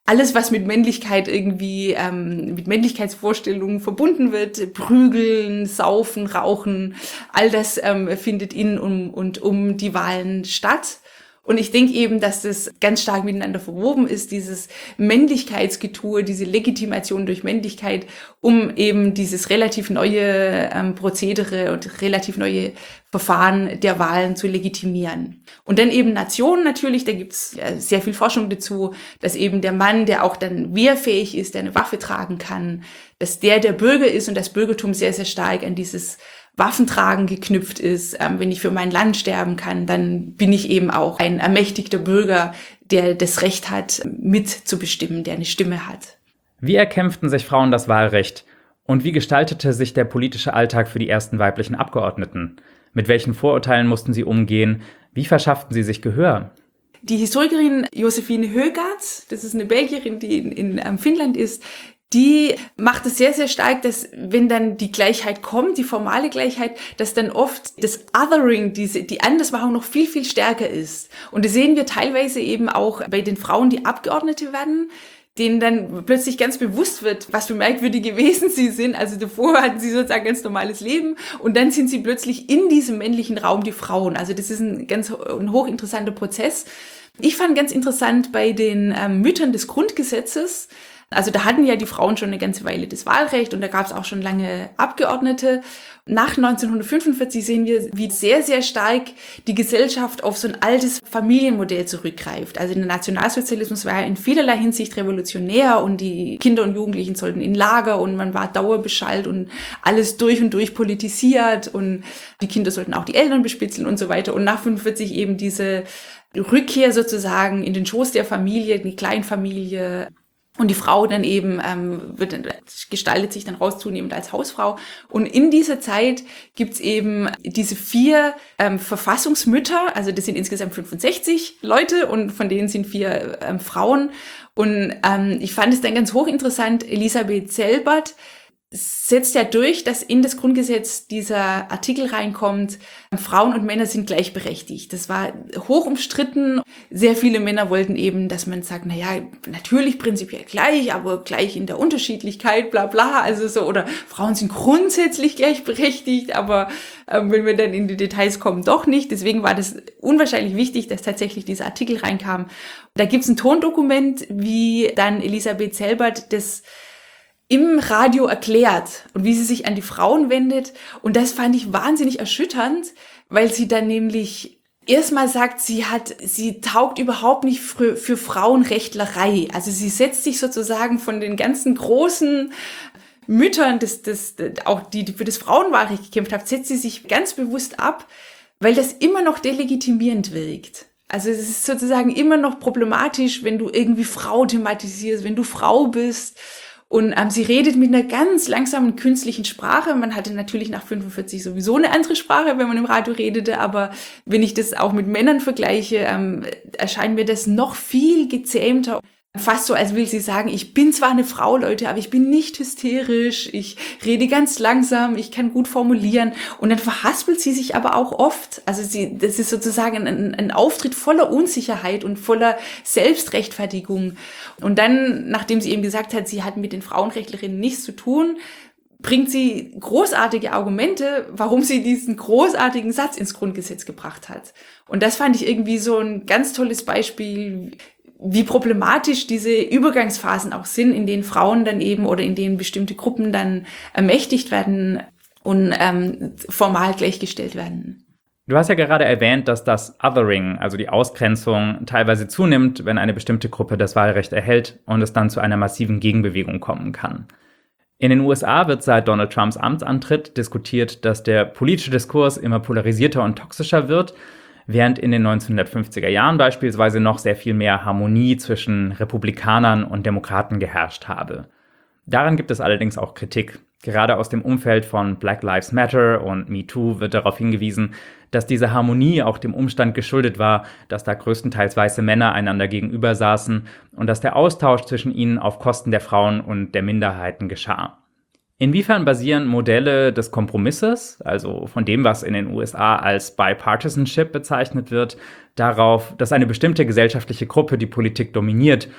alles, was mit Männlichkeit irgendwie, ähm, mit Männlichkeitsvorstellungen verbunden wird, Prügeln, Saufen, Rauchen, all das ähm, findet in um, und um die Wahlen statt. Und ich denke eben, dass das ganz stark miteinander verwoben ist, dieses Männlichkeitsgetue, diese Legitimation durch Männlichkeit, um eben dieses relativ neue ähm, Prozedere und relativ neue Verfahren der Wahlen zu legitimieren. Und dann eben Nationen natürlich, da gibt's ja sehr viel Forschung dazu, dass eben der Mann, der auch dann wehrfähig ist, der eine Waffe tragen kann, dass der der Bürger ist und das Bürgertum sehr, sehr stark an dieses Waffentragen geknüpft ist. Ähm, wenn ich für mein Land sterben kann, dann bin ich eben auch ein ermächtigter Bürger, der das Recht hat, mitzubestimmen, der eine Stimme hat. Wie erkämpften sich Frauen das Wahlrecht? Und wie gestaltete sich der politische Alltag für die ersten weiblichen Abgeordneten? Mit welchen Vorurteilen mussten sie umgehen? Wie verschafften sie sich Gehör? Die Historikerin Josephine Høegh, das ist eine Belgierin, die in, in ähm, Finnland ist, die macht es sehr, sehr stark, dass wenn dann die Gleichheit kommt, die formale Gleichheit, dass dann oft das Othering, diese, die Andersmachung noch viel, viel stärker ist. Und das sehen wir teilweise eben auch bei den Frauen, die Abgeordnete werden, denen dann plötzlich ganz bewusst wird, was für merkwürdige Wesen sie sind. Also davor hatten sie sozusagen ein ganz normales Leben und dann sind sie plötzlich in diesem männlichen Raum die Frauen. Also das ist ein ganz ein hochinteressanter Prozess. Ich fand ganz interessant bei den ähm, Müttern des Grundgesetzes. Also da hatten ja die Frauen schon eine ganze Weile das Wahlrecht und da gab es auch schon lange Abgeordnete. Nach neunzehnhundertfünfundvierzig sehen wir, wie sehr, sehr stark die Gesellschaft auf so ein altes Familienmodell zurückgreift. Also der Nationalsozialismus war ja in vielerlei Hinsicht revolutionär und die Kinder und Jugendlichen sollten in Lager und man war dauerbeschallt und alles durch und durch politisiert und die Kinder sollten auch die Eltern bespitzeln und so weiter. Und nach fünfundvierzig eben diese Rückkehr sozusagen in den Schoß der Familie, die Kleinfamilie. Und die Frau dann eben ähm, wird, gestaltet sich dann raus zunehmend als Hausfrau. Und in dieser Zeit gibt's eben diese vier ähm, Verfassungsmütter, also das sind insgesamt fünfundsechzig Leute und von denen sind vier ähm, Frauen. Und ähm, ich fand es dann ganz hochinteressant, Elisabeth Selbert setzt ja durch, dass in das Grundgesetz dieser Artikel reinkommt, Frauen und Männer sind gleichberechtigt. Das war hoch umstritten. Sehr viele Männer wollten eben, dass man sagt, na ja, natürlich prinzipiell gleich, aber gleich in der Unterschiedlichkeit, bla bla, also so, oder Frauen sind grundsätzlich gleichberechtigt, aber äh, wenn wir dann in die Details kommen, doch nicht. Deswegen war das unwahrscheinlich wichtig, dass tatsächlich dieser Artikel reinkam. Da gibt's ein Tondokument, wie dann Elisabeth Selbert das im Radio erklärt und wie sie sich an die Frauen wendet. Und das fand ich wahnsinnig erschütternd, weil sie dann nämlich erstmal sagt, sie hat, sie taugt überhaupt nicht für, für Frauenrechtlerei. Also sie setzt sich sozusagen von den ganzen großen Müttern, des, des, auch die, die für das Frauenwahlrecht gekämpft haben, setzt sie sich ganz bewusst ab, weil das immer noch delegitimierend wirkt. Also es ist sozusagen immer noch problematisch, wenn du irgendwie Frau thematisierst, wenn du Frau bist. Und ähm, sie redet mit einer ganz langsamen künstlichen Sprache. Man hatte natürlich nach fünfundvierzig sowieso eine andere Sprache, wenn man im Radio redete. Aber wenn ich das auch mit Männern vergleiche, ähm, erscheint mir das noch viel gezähmter. Fast so, als will sie sagen, ich bin zwar eine Frau, Leute, aber ich bin nicht hysterisch, ich rede ganz langsam, ich kann gut formulieren. Und dann verhaspelt sie sich aber auch oft. Also sie, das ist sozusagen ein, ein Auftritt voller Unsicherheit und voller Selbstrechtfertigung. Und dann, nachdem sie eben gesagt hat, sie hat mit den Frauenrechtlerinnen nichts zu tun, bringt sie großartige Argumente, warum sie diesen großartigen Satz ins Grundgesetz gebracht hat. Und das fand ich irgendwie so ein ganz tolles Beispiel, wie problematisch diese Übergangsphasen auch sind, in denen Frauen dann eben oder in denen bestimmte Gruppen dann ermächtigt werden und ähm, formal gleichgestellt werden. Du hast ja gerade erwähnt, dass das Othering, also die Ausgrenzung, teilweise zunimmt, wenn eine bestimmte Gruppe das Wahlrecht erhält und es dann zu einer massiven Gegenbewegung kommen kann. In den U S A wird seit Donald Trumps Amtsantritt diskutiert, dass der politische Diskurs immer polarisierter und toxischer wird, während in den neunzehnhundertfünfziger Jahren beispielsweise noch sehr viel mehr Harmonie zwischen Republikanern und Demokraten geherrscht habe. Daran gibt es allerdings auch Kritik. Gerade aus dem Umfeld von Black Lives Matter und MeToo wird darauf hingewiesen, dass diese Harmonie auch dem Umstand geschuldet war, dass da größtenteils weiße Männer einander gegenüber saßen und dass der Austausch zwischen ihnen auf Kosten der Frauen und der Minderheiten geschah. Inwiefern basieren Modelle des Kompromisses, also von dem, was in den U S A als Bipartisanship bezeichnet wird, darauf, dass eine bestimmte gesellschaftliche Gruppe die Politik dominiert?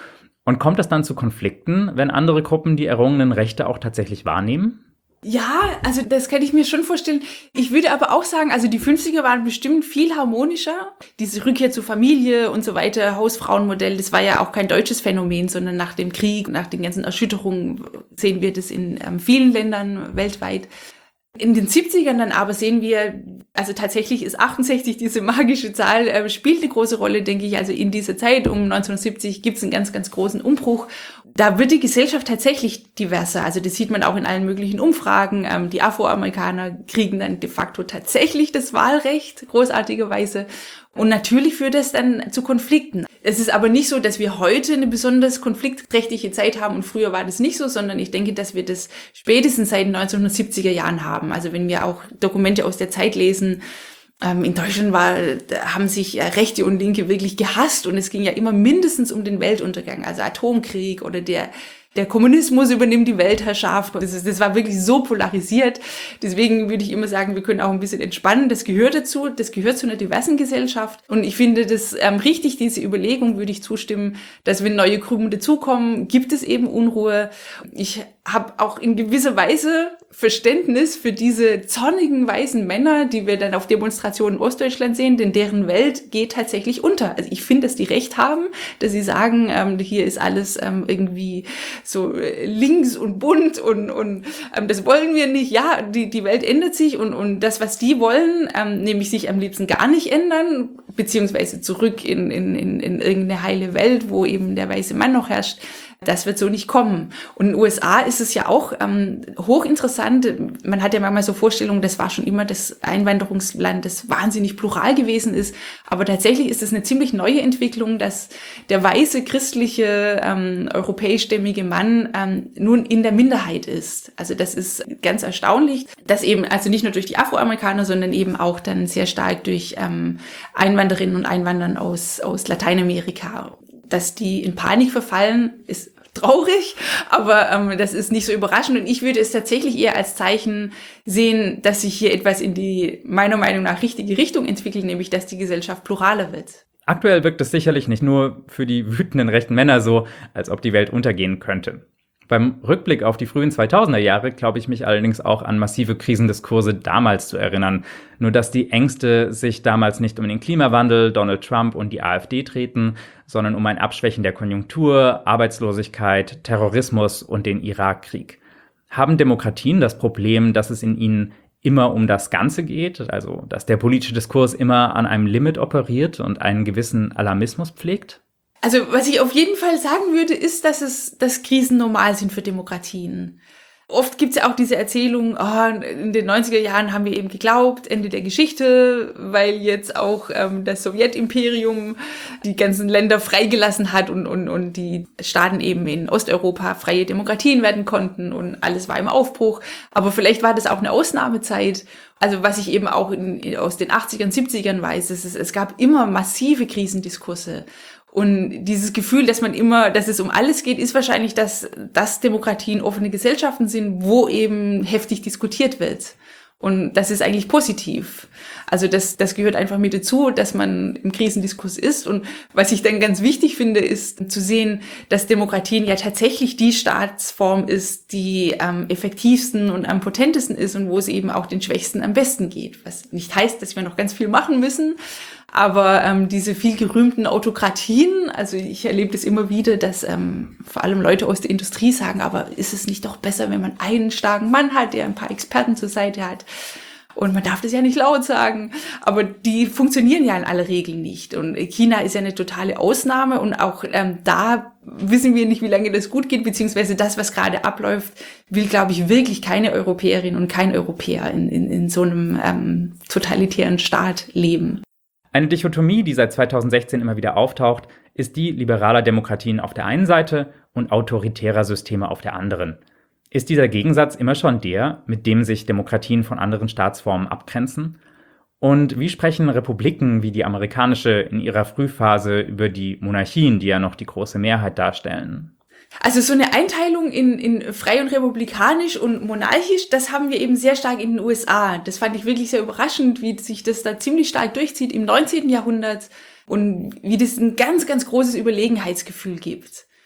Und kommt es dann zu Konflikten, wenn andere Gruppen die errungenen Rechte auch tatsächlich wahrnehmen? Ja, also das kann ich mir schon vorstellen. Ich würde aber auch sagen, also die fünfziger waren bestimmt viel harmonischer. Diese Rückkehr zur Familie und so weiter, Hausfrauenmodell, das war ja auch kein deutsches Phänomen, sondern nach dem Krieg, nach den ganzen Erschütterungen sehen wir das in ähm, vielen Ländern weltweit. In den siebzigern dann aber sehen wir, also tatsächlich ist achtundsechzig diese magische Zahl, äh, spielt eine große Rolle, denke ich. Also in dieser Zeit um neunzehnhundertsiebzig gibt es einen ganz, ganz großen Umbruch. Da wird die Gesellschaft tatsächlich diverser. Also das sieht man auch in allen möglichen Umfragen. Ähm, die Afroamerikaner kriegen dann de facto tatsächlich das Wahlrecht, großartigerweise. Und natürlich führt das dann zu Konflikten. Es ist aber nicht so, dass wir heute eine besonders konfliktträchtige Zeit haben und früher war das nicht so, sondern ich denke, dass wir das spätestens seit den neunzehnhundertsiebziger Jahren haben. Also wenn wir auch Dokumente aus der Zeit lesen, ähm, in Deutschland war, haben sich Rechte und Linke wirklich gehasst und es ging ja immer mindestens um den Weltuntergang, also Atomkrieg oder der Der Kommunismus übernimmt die Weltherrschaft. Das, ist, das war wirklich so polarisiert. Deswegen würde ich immer sagen, wir können auch ein bisschen entspannen. Das gehört dazu. Das gehört zu einer diversen Gesellschaft. Und ich finde das ähm, richtig, diese Überlegung würde ich zustimmen, dass wenn neue Gruppen dazukommen, gibt es eben Unruhe. Ich habe auch in gewisser Weise Verständnis für diese zornigen weißen Männer, die wir dann auf Demonstrationen in Ostdeutschland sehen, denn deren Welt geht tatsächlich unter. Also ich finde, dass die Recht haben, dass sie sagen, ähm, hier ist alles ähm, irgendwie so links und bunt und und ähm, das wollen wir nicht. Ja, die die Welt ändert sich und und das, was die wollen, ähm, nämlich sich am liebsten gar nicht ändern, beziehungsweise zurück in in in, in irgendeine heile Welt, wo eben der weiße Mann noch herrscht. Das wird so nicht kommen. Und in den U S A ist es ja auch ähm, hochinteressant. Man hat ja manchmal so Vorstellungen, das war schon immer das Einwanderungsland, das wahnsinnig plural gewesen ist. Aber tatsächlich ist es eine ziemlich neue Entwicklung, dass der weiße, christliche, ähm, europäischstämmige Mann ähm, nun in der Minderheit ist. Also das ist ganz erstaunlich, dass eben also nicht nur durch die Afroamerikaner, sondern eben auch dann sehr stark durch ähm, Einwanderinnen und Einwanderer aus, aus Lateinamerika. Dass die in Panik verfallen, ist traurig, aber ähm, das ist nicht so überraschend. Und ich würde es tatsächlich eher als Zeichen sehen, dass sich hier etwas in die, meiner Meinung nach, richtige Richtung entwickelt, nämlich dass die Gesellschaft pluraler wird. Aktuell wirkt es sicherlich nicht nur für die wütenden rechten Männer so, als ob die Welt untergehen könnte. Beim Rückblick auf die frühen zweitausender Jahre glaube ich mich allerdings auch an massive Krisendiskurse damals zu erinnern. Nur dass die Ängste sich damals nicht um den Klimawandel, Donald Trump und die AfD treten, sondern um ein Abschwächen der Konjunktur, Arbeitslosigkeit, Terrorismus und den Irakkrieg. Haben Demokratien das Problem, dass es in ihnen immer um das Ganze geht, also dass der politische Diskurs immer an einem Limit operiert und einen gewissen Alarmismus pflegt? Also was ich auf jeden Fall sagen würde, ist, dass es, dass Krisen normal sind für Demokratien. Oft gibt es ja auch diese Erzählung, oh, in den neunziger Jahren haben wir eben geglaubt, Ende der Geschichte, weil jetzt auch ähm, das Sowjetimperium die ganzen Länder freigelassen hat und, und, und die Staaten eben in Osteuropa freie Demokratien werden konnten und alles war im Aufbruch. Aber vielleicht war das auch eine Ausnahmezeit. Also was ich eben auch in, aus den achtzigern, siebzigern weiß, ist, es, es gab immer massive Krisendiskurse. Und dieses Gefühl, dass man immer, dass es um alles geht, ist wahrscheinlich, dass, dass Demokratien offene Gesellschaften sind, wo eben heftig diskutiert wird. Und das ist eigentlich positiv. Also das, das gehört einfach mit dazu, dass man im Krisendiskurs ist. Und was ich dann ganz wichtig finde, ist zu sehen, dass Demokratien ja tatsächlich die Staatsform ist, die am effektivsten und am potentesten ist und wo es eben auch den Schwächsten am besten geht. Was nicht heißt, dass wir noch ganz viel machen müssen. Aber ähm, diese viel gerühmten Autokratien, also ich erlebe das immer wieder, dass ähm, vor allem Leute aus der Industrie sagen, aber ist es nicht doch besser, wenn man einen starken Mann hat, der ein paar Experten zur Seite hat? Und man darf das ja nicht laut sagen, aber die funktionieren ja in aller Regel nicht. Und China ist ja eine totale Ausnahme und auch ähm, da wissen wir nicht, wie lange das gut geht, beziehungsweise das, was gerade abläuft, will, glaube ich, wirklich keine Europäerin und kein Europäer in, in, in so einem ähm, totalitären Staat leben. Eine Dichotomie, die seit zweitausendsechzehn immer wieder auftaucht, ist die liberaler Demokratien auf der einen Seite und autoritärer Systeme auf der anderen. Ist dieser Gegensatz immer schon der, mit dem sich Demokratien von anderen Staatsformen abgrenzen? Und wie sprechen Republiken wie die amerikanische in ihrer Frühphase über die Monarchien, die ja noch die große Mehrheit darstellen? Also so eine Einteilung in, in frei und republikanisch und monarchisch, das haben wir eben sehr stark in den U S A. Das fand ich wirklich sehr überraschend, wie sich das da ziemlich stark durchzieht im neunzehnten Jahrhundert und wie das ein ganz, ganz großes Überlegenheitsgefühl gibt.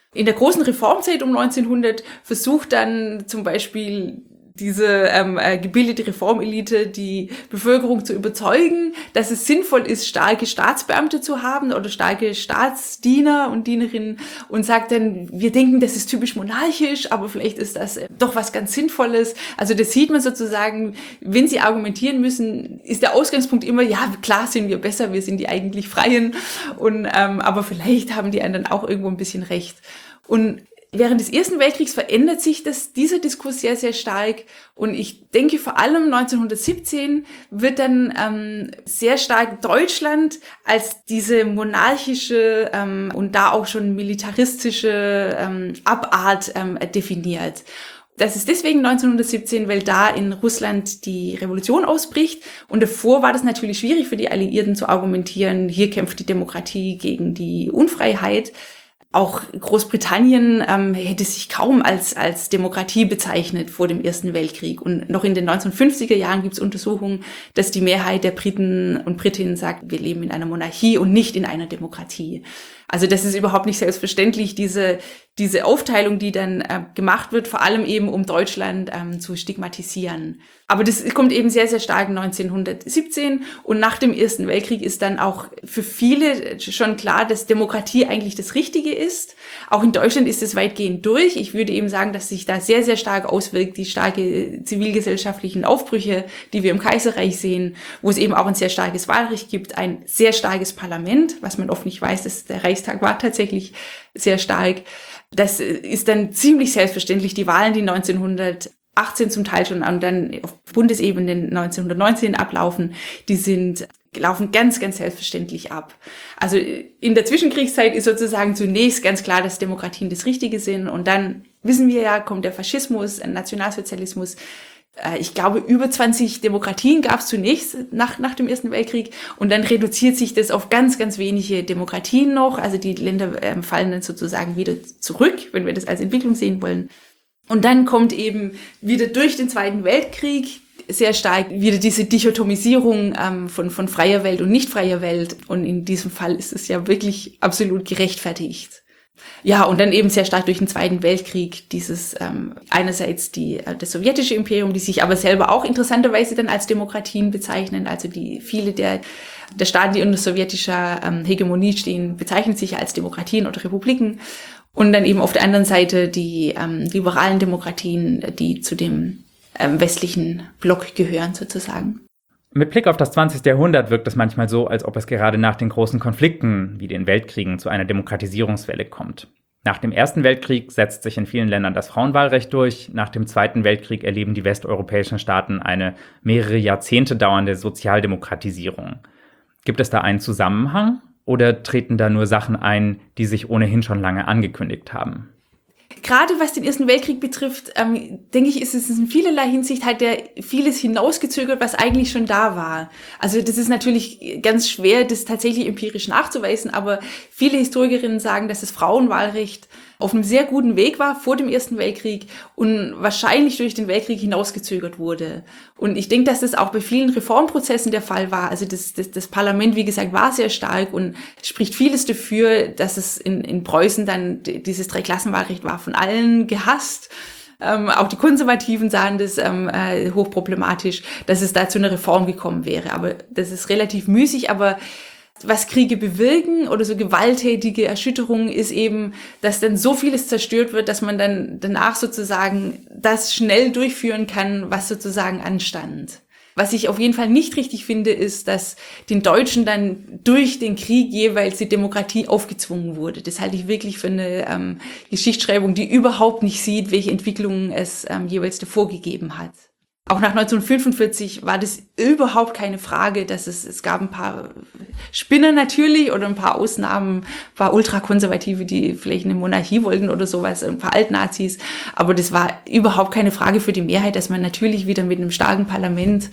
In der großen Reformzeit um neunzehnhundert versucht dann zum Beispiel diese ähm, äh, gebildete Reformelite die Bevölkerung zu überzeugen, dass es sinnvoll ist, starke Staatsbeamte zu haben oder starke Staatsdiener und Dienerinnen, und sagt dann, wir denken, das ist typisch monarchisch, aber vielleicht ist das äh, doch was ganz Sinnvolles. Also das sieht man sozusagen, wenn sie argumentieren müssen, ist der Ausgangspunkt immer, ja, klar sind wir besser, wir sind die eigentlich Freien, und ähm, aber vielleicht haben die anderen auch irgendwo ein bisschen recht. Und während des Ersten Weltkriegs verändert sich das, dieser Diskurs sehr, sehr stark. Und ich denke, vor allem neunzehnhundertsiebzehn wird dann ähm, sehr stark Deutschland als diese monarchische ähm, und da auch schon militaristische ähm, Abart ähm, definiert. Das ist deswegen neunzehnhundertsiebzehn, weil da in Russland die Revolution ausbricht. Und davor war das natürlich schwierig für die Alliierten zu argumentieren, hier kämpft die Demokratie gegen die Unfreiheit. Auch Großbritannien ähm, hätte sich kaum als als Demokratie bezeichnet vor dem Ersten Weltkrieg. Und noch in den neunzehnhundertfünfziger Jahren gibt es Untersuchungen, dass die Mehrheit der Briten und Britinnen sagt, wir leben in einer Monarchie und nicht in einer Demokratie. Also das ist überhaupt nicht selbstverständlich, diese diese Aufteilung, die dann äh, gemacht wird, vor allem eben um Deutschland ähm, zu stigmatisieren. Aber das kommt eben sehr, sehr stark neunzehnhundertsiebzehn, und nach dem Ersten Weltkrieg ist dann auch für viele schon klar, dass Demokratie eigentlich das Richtige ist. Auch in Deutschland ist es weitgehend durch. Ich würde eben sagen, dass sich da sehr, sehr stark auswirkt, die starke zivilgesellschaftlichen Aufbrüche, die wir im Kaiserreich sehen, wo es eben auch ein sehr starkes Wahlrecht gibt, ein sehr starkes Parlament, was man oft nicht weiß, dass der Reichstag war tatsächlich sehr stark. Das ist dann ziemlich selbstverständlich. Die Wahlen, die neunzehnhundertachtzehn zum Teil schon und dann auf Bundesebene neunzehnhundertneunzehn ablaufen, die sind laufen ganz, ganz selbstverständlich ab. Also in der Zwischenkriegszeit ist sozusagen zunächst ganz klar, dass Demokratien das Richtige sind, und dann wissen wir ja, kommt der Faschismus, ein Nationalsozialismus. Ich glaube, über zwanzig Demokratien gab es zunächst nach, nach dem Ersten Weltkrieg, und dann reduziert sich das auf ganz, ganz wenige Demokratien noch. Also die Länder äh, fallen dann sozusagen wieder zurück, wenn wir das als Entwicklung sehen wollen. Und dann kommt eben wieder durch den Zweiten Weltkrieg sehr stark wieder diese Dichotomisierung ähm, von, von freier Welt und nicht freier Welt. Und in diesem Fall ist es ja wirklich absolut gerechtfertigt. Ja, und dann eben sehr stark durch den Zweiten Weltkrieg dieses ähm, einerseits die äh, das sowjetische Imperium, die sich aber selber auch interessanterweise dann als Demokratien bezeichnen. Also die viele der der Staaten, die unter sowjetischer ähm, Hegemonie stehen, bezeichnen sich als Demokratien oder Republiken. Und dann eben auf der anderen Seite die ähm, liberalen Demokratien, die zu dem ähm, westlichen Block gehören sozusagen. Mit Blick auf das zwanzigste Jahrhundert wirkt es manchmal so, als ob es gerade nach den großen Konflikten wie den Weltkriegen zu einer Demokratisierungswelle kommt. Nach dem Ersten Weltkrieg setzt sich in vielen Ländern das Frauenwahlrecht durch. Nach dem Zweiten Weltkrieg erleben die westeuropäischen Staaten eine mehrere Jahrzehnte dauernde Sozialdemokratisierung. Gibt es da einen Zusammenhang oder treten da nur Sachen ein, die sich ohnehin schon lange angekündigt haben? Gerade was den Ersten Weltkrieg betrifft, ähm, denke ich, ist es in vielerlei Hinsicht halt der vieles hinausgezögert, was eigentlich schon da war. Also das ist natürlich ganz schwer, das tatsächlich empirisch nachzuweisen, aber viele Historikerinnen sagen, dass das Frauenwahlrecht auf einem sehr guten Weg war vor dem Ersten Weltkrieg und wahrscheinlich durch den Weltkrieg hinausgezögert wurde. Und ich denke, dass das auch bei vielen Reformprozessen der Fall war. Also das, das, das Parlament, wie gesagt, war sehr stark und spricht vieles dafür, dass es in, in Preußen dann dieses Dreiklassenwahlrecht war von allen gehasst. Ähm, auch die Konservativen sahen das ähm, äh, hochproblematisch, dass es da zu einer Reform gekommen wäre. Aber das ist relativ müßig, aber was Kriege bewirken oder so gewalttätige Erschütterungen ist eben, dass dann so vieles zerstört wird, dass man dann danach sozusagen das schnell durchführen kann, was sozusagen anstand. Was ich auf jeden Fall nicht richtig finde, ist, dass den Deutschen dann durch den Krieg jeweils die Demokratie aufgezwungen wurde. Das halte ich wirklich für eine ähm, Geschichtsschreibung, die überhaupt nicht sieht, welche Entwicklungen es ähm, jeweils davor gegeben hat. Auch nach neunzehnhundertfünfundvierzig war das überhaupt keine Frage, dass es, es gab ein paar Spinner natürlich oder ein paar Ausnahmen, ein paar Ultrakonservative, die vielleicht eine Monarchie wollten oder sowas, ein paar Altnazis. Aber das war überhaupt keine Frage für die Mehrheit, dass man natürlich wieder mit einem starken Parlament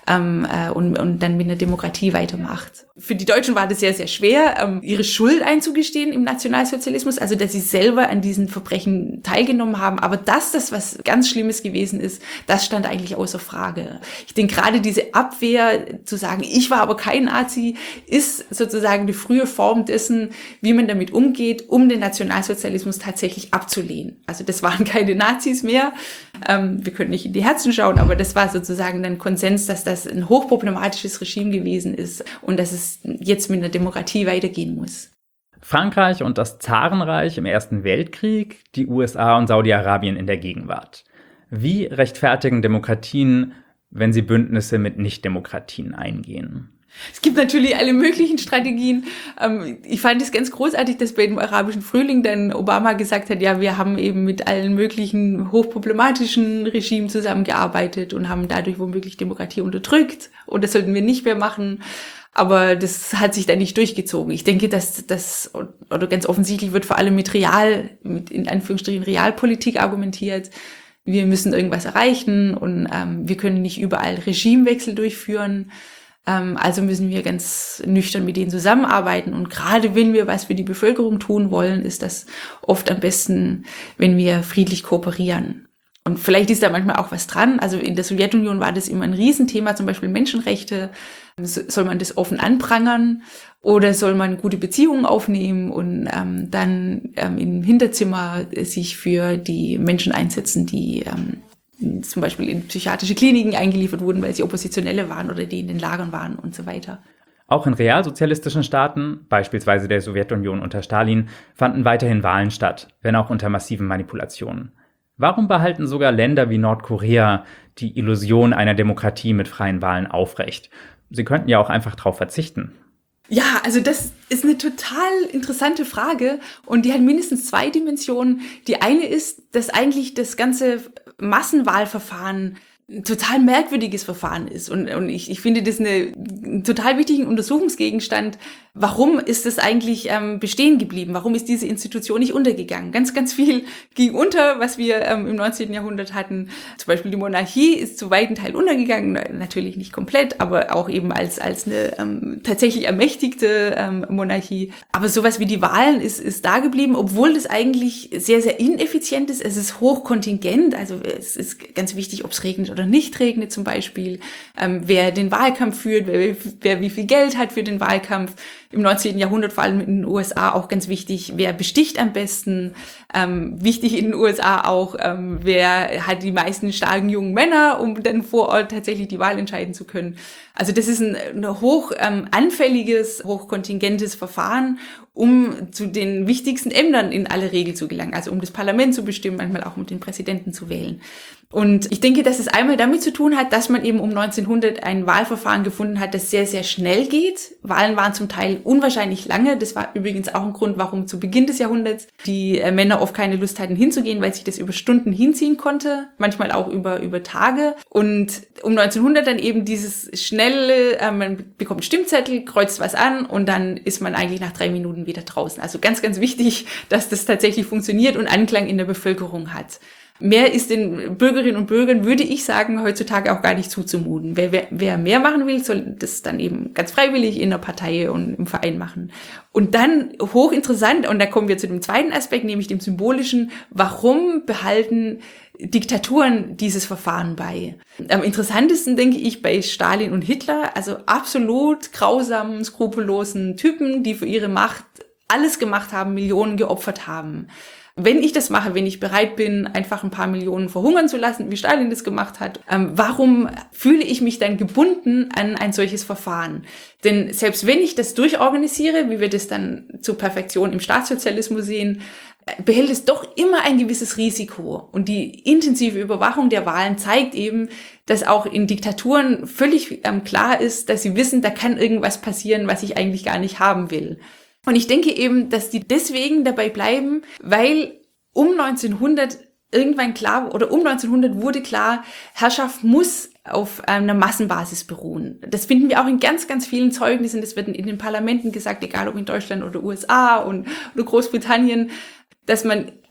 ähm, äh, und, und dann mit einer Demokratie weitermacht. Für die Deutschen war das sehr, sehr schwer, ähm, ihre Schuld einzugestehen im Nationalsozialismus, also dass sie selber an diesen Verbrechen teilgenommen haben. Aber dass das was ganz Schlimmes gewesen ist, das stand eigentlich außer Frage. Ich denke, gerade diese Abwehr, zu sagen, ich war aber kein Nazi, ist sozusagen eine frühe Form dessen, wie man damit umgeht, um den Nationalsozialismus tatsächlich abzulehnen. Also das waren keine Nazis mehr. Ähm, wir können nicht in die Herzen schauen, aber das war sozusagen ein Konsens, dass das ein hochproblematisches Regime gewesen ist und dass es jetzt mit einer Demokratie weitergehen muss. Frankreich und das Zarenreich im Ersten Weltkrieg, die U S A und Saudi-Arabien in der Gegenwart. Wie rechtfertigen Demokratien, wenn sie Bündnisse mit Nicht-Demokratien eingehen? Es gibt natürlich alle möglichen Strategien. Ich fand es ganz großartig, dass bei dem arabischen Frühling dann Obama gesagt hat, ja, wir haben eben mit allen möglichen hochproblematischen Regimen zusammengearbeitet und haben dadurch womöglich Demokratie unterdrückt. Und das sollten wir nicht mehr machen. Aber das hat sich dann nicht durchgezogen. Ich denke, dass das, oder ganz offensichtlich wird vor allem mit Real, mit in Anführungsstrichen Realpolitik argumentiert. Wir müssen irgendwas erreichen und ähm, wir können nicht überall Regimewechsel durchführen. Ähm, also müssen wir ganz nüchtern mit denen zusammenarbeiten. Und gerade wenn wir was für die Bevölkerung tun wollen, ist das oft am besten, wenn wir friedlich kooperieren. Und vielleicht ist da manchmal auch was dran. Also in der Sowjetunion war das immer ein Riesenthema, zum Beispiel Menschenrechte. Soll man das offen anprangern oder soll man gute Beziehungen aufnehmen und ähm, dann ähm, im Hinterzimmer sich für die Menschen einsetzen, die ähm, zum Beispiel in psychiatrische Kliniken eingeliefert wurden, weil sie Oppositionelle waren oder die in den Lagern waren und so weiter. Auch in realsozialistischen Staaten, beispielsweise der Sowjetunion unter Stalin, fanden weiterhin Wahlen statt, wenn auch unter massiven Manipulationen. Warum behalten sogar Länder wie Nordkorea die Illusion einer Demokratie mit freien Wahlen aufrecht? Sie könnten ja auch einfach darauf verzichten. Ja, also das ist eine total interessante Frage und die hat mindestens zwei Dimensionen. Die eine ist, dass eigentlich das ganze Massenwahlverfahren ein total merkwürdiges Verfahren ist. Und, und ich, ich finde das eine, einen total wichtigen Untersuchungsgegenstand. Warum ist das eigentlich ähm, bestehen geblieben? Warum ist diese Institution nicht untergegangen? Ganz, ganz viel ging unter, was wir ähm, im neunzehnten Jahrhundert hatten. Zum Beispiel die Monarchie ist zu weiten Teil untergegangen. Natürlich nicht komplett, aber auch eben als, als eine ähm, tatsächlich ermächtigte ähm, Monarchie. Aber sowas wie die Wahlen ist, ist da geblieben, obwohl das eigentlich sehr, sehr ineffizient ist. Es ist hochkontingent. Also es ist ganz wichtig, ob es regnet oder nicht regnet zum Beispiel, ähm, wer den Wahlkampf führt, wer, wer wie viel Geld hat für den Wahlkampf. Im neunzehnten Jahrhundert, vor allem in den U S A, auch ganz wichtig, wer besticht am besten. Ähm, wichtig in den U S A auch, ähm, wer hat die meisten starken jungen Männer, um dann vor Ort tatsächlich die Wahl entscheiden zu können. Also das ist ein, ein hoch ähm, anfälliges, hochkontingentes Verfahren, um zu den wichtigsten Ämtern in aller Regel zu gelangen. Also um das Parlament zu bestimmen, manchmal auch um den Präsidenten zu wählen. Und ich denke, dass es einmal damit zu tun hat, dass man eben um neunzehnhundert ein Wahlverfahren gefunden hat, das sehr, sehr schnell geht. Wahlen waren zum Teil unwahrscheinlich lange. Das war übrigens auch ein Grund, warum zu Beginn des Jahrhunderts die äh, Männer oft keine Lust hatten hinzugehen, weil sich das über Stunden hinziehen konnte, manchmal auch über über Tage. Und um neunzehnhundert dann eben dieses schnelle, äh, man bekommt einen Stimmzettel, kreuzt was an und dann ist man eigentlich nach drei Minuten wieder draußen. Also ganz, ganz wichtig, dass das tatsächlich funktioniert und Anklang in der Bevölkerung hat. Mehr ist den Bürgerinnen und Bürgern, würde ich sagen, heutzutage auch gar nicht zuzumuten. Wer, wer, wer mehr machen will, soll das dann eben ganz freiwillig in der Partei und im Verein machen. Und dann hochinteressant, und da kommen wir zu dem zweiten Aspekt, nämlich dem symbolischen, warum behalten Diktaturen dieses Verfahren bei? Am interessantesten denke ich bei Stalin und Hitler, also absolut grausamen, skrupellosen Typen, die für ihre Macht alles gemacht haben, Millionen geopfert haben. Wenn ich das mache, wenn ich bereit bin, einfach ein paar Millionen verhungern zu lassen, wie Stalin das gemacht hat, ähm, warum fühle ich mich dann gebunden an ein solches Verfahren? Denn selbst wenn ich das durchorganisiere, wie wir das dann zur Perfektion im Staatssozialismus sehen, behält es doch immer ein gewisses Risiko. Und die intensive Überwachung der Wahlen zeigt eben, dass auch in Diktaturen völlig ähm, klar ist, dass sie wissen, da kann irgendwas passieren, was ich eigentlich gar nicht haben will. Und ich denke eben, dass die deswegen dabei bleiben, weil um neunzehnhundert irgendwann klar, oder um neunzehnhundert wurde klar, Herrschaft muss auf einer Massenbasis beruhen. Das finden wir auch in ganz, ganz vielen Zeugnissen. Das wird in den Parlamenten gesagt, egal ob in Deutschland oder U S A und, oder Großbritannien, dass man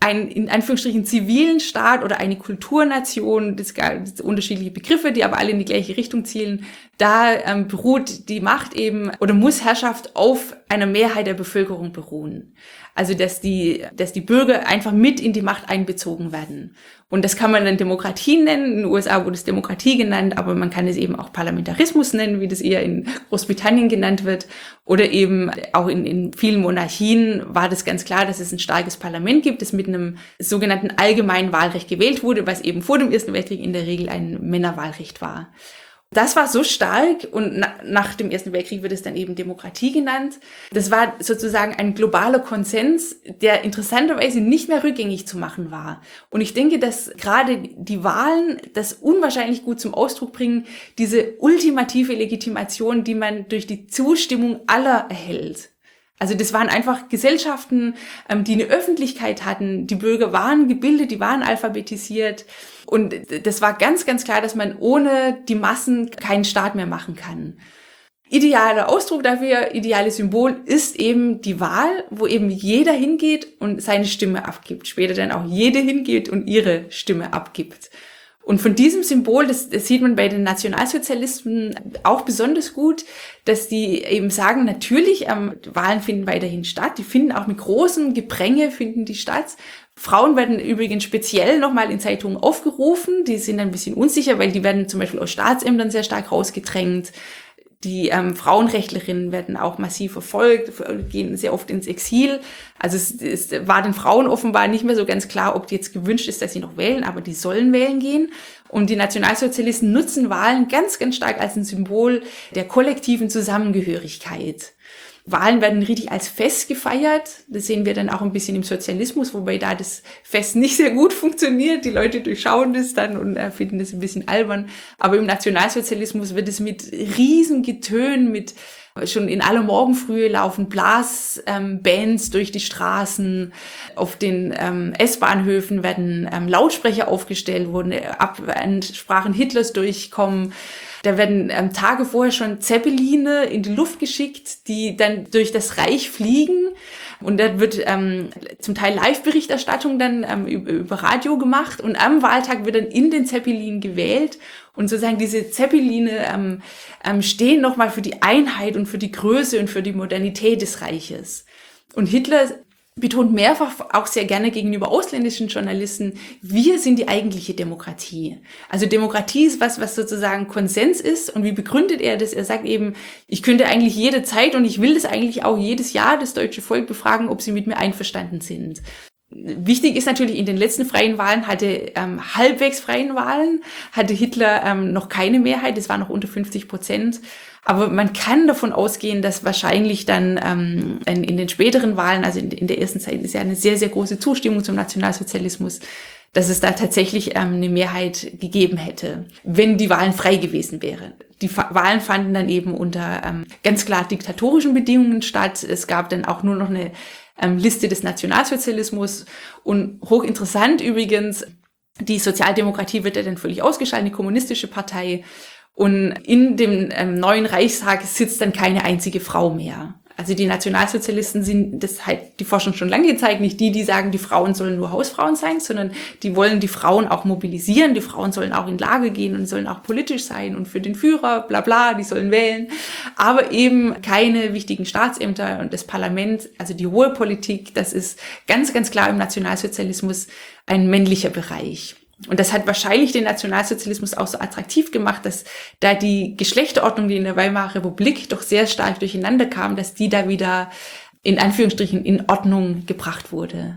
einen, in Anführungsstrichen, zivilen Staat oder eine Kulturnation, das gibt unterschiedliche Begriffe, die aber alle in die gleiche Richtung zielen, da ähm, beruht die Macht eben oder muss Herrschaft auf einer Mehrheit der Bevölkerung beruhen. Also dass die, dass die Bürger einfach mit in die Macht einbezogen werden. Und das kann man dann Demokratie nennen. In den U S A wurde es Demokratie genannt, aber man kann es eben auch Parlamentarismus nennen, wie das eher in Großbritannien genannt wird. Oder eben auch in, in vielen Monarchien war das ganz klar, dass es ein starkes Parlament gibt, das mit einem sogenannten allgemeinen Wahlrecht gewählt wurde, was eben vor dem Ersten Weltkrieg in der Regel ein Männerwahlrecht war. Das war so stark und na, nach dem Ersten Weltkrieg wird es dann eben Demokratie genannt. Das war sozusagen ein globaler Konsens, der interessanterweise nicht mehr rückgängig zu machen war. Und ich denke, dass gerade die Wahlen das unwahrscheinlich gut zum Ausdruck bringen, diese ultimative Legitimation, die man durch die Zustimmung aller erhält. Also das waren einfach Gesellschaften, die eine Öffentlichkeit hatten. Die Bürger waren gebildet, die waren alphabetisiert. Und das war ganz, ganz klar, dass man ohne die Massen keinen Staat mehr machen kann. Idealer Ausdruck dafür, ideales Symbol ist eben die Wahl, wo eben jeder hingeht und seine Stimme abgibt. Später dann auch jede hingeht und ihre Stimme abgibt. Und von diesem Symbol, das, das sieht man bei den Nationalsozialisten auch besonders gut, dass die eben sagen, natürlich, ähm, Wahlen finden weiterhin statt, die finden auch mit großem Gepränge, finden die statt. Frauen werden übrigens speziell nochmal in Zeitungen aufgerufen, die sind ein bisschen unsicher, weil die werden zum Beispiel aus Staatsämtern sehr stark rausgedrängt. Die ähm, Frauenrechtlerinnen werden auch massiv verfolgt, gehen sehr oft ins Exil. Also es, es war den Frauen offenbar nicht mehr so ganz klar, ob die jetzt gewünscht ist, dass sie noch wählen, aber die sollen wählen gehen. Und die Nationalsozialisten nutzen Wahlen ganz, ganz stark als ein Symbol der kollektiven Zusammengehörigkeit. Wahlen werden richtig als Fest gefeiert. Das sehen wir dann auch ein bisschen im Sozialismus, wobei da das Fest nicht sehr gut funktioniert. Die Leute durchschauen das dann und äh, finden das ein bisschen albern. Aber im Nationalsozialismus wird es mit Riesengetön, mit schon in aller Morgenfrühe laufen Blasbands ähm, durch die Straßen. Auf den ähm, S-Bahnhöfen werden ähm, Lautsprecher aufgestellt, wo Ansprachen Hitlers durchkommen. Da werden ähm, Tage vorher schon Zeppeline in die Luft geschickt, die dann durch das Reich fliegen. Und da wird ähm, zum Teil Live-Berichterstattung dann ähm, über, über Radio gemacht. Und am Wahltag wird dann in den Zeppelin gewählt. Und sozusagen diese Zeppeline ähm, ähm, stehen nochmal für die Einheit und für die Größe und für die Modernität des Reiches. Und Hitler betont mehrfach auch sehr gerne gegenüber ausländischen Journalisten, wir sind die eigentliche Demokratie. Also Demokratie ist was, was sozusagen Konsens ist. Und wie begründet er das? Er sagt eben, ich könnte eigentlich jede Zeit und ich will das eigentlich auch jedes Jahr das deutsche Volk befragen, ob sie mit mir einverstanden sind. Wichtig ist natürlich, in den letzten freien Wahlen hatte, ähm, halbwegs freien Wahlen, hatte Hitler ähm, noch keine Mehrheit, es war noch unter fünfzig Prozent. Aber man kann davon ausgehen, dass wahrscheinlich dann ähm, in, in den späteren Wahlen, also in, in der ersten Zeit ist ja eine sehr, sehr große Zustimmung zum Nationalsozialismus, dass es da tatsächlich ähm, eine Mehrheit gegeben hätte, wenn die Wahlen frei gewesen wären. Die Fa- Wahlen fanden dann eben unter ähm, ganz klar diktatorischen Bedingungen statt. Es gab dann auch nur noch eine ähm, Liste des Nationalsozialismus. Und hochinteressant übrigens, die Sozialdemokratie wird ja dann völlig ausgeschaltet, die kommunistische Partei. Und in dem ähm, neuen Reichstag sitzt dann keine einzige Frau mehr. Also die Nationalsozialisten sind, das halt die Forschung schon lange gezeigt, nicht die, die sagen, die Frauen sollen nur Hausfrauen sein, sondern die wollen die Frauen auch mobilisieren. Die Frauen sollen auch in Lager gehen und sollen auch politisch sein und für den Führer, bla bla, die sollen wählen. Aber eben keine wichtigen Staatsämter und das Parlament, also die hohe Politik, das ist ganz, ganz klar im Nationalsozialismus ein männlicher Bereich. Und das hat wahrscheinlich den Nationalsozialismus auch so attraktiv gemacht, dass da die Geschlechterordnung, die in der Weimarer Republik doch sehr stark durcheinander kam, dass die da wieder in Anführungsstrichen in Ordnung gebracht wurde.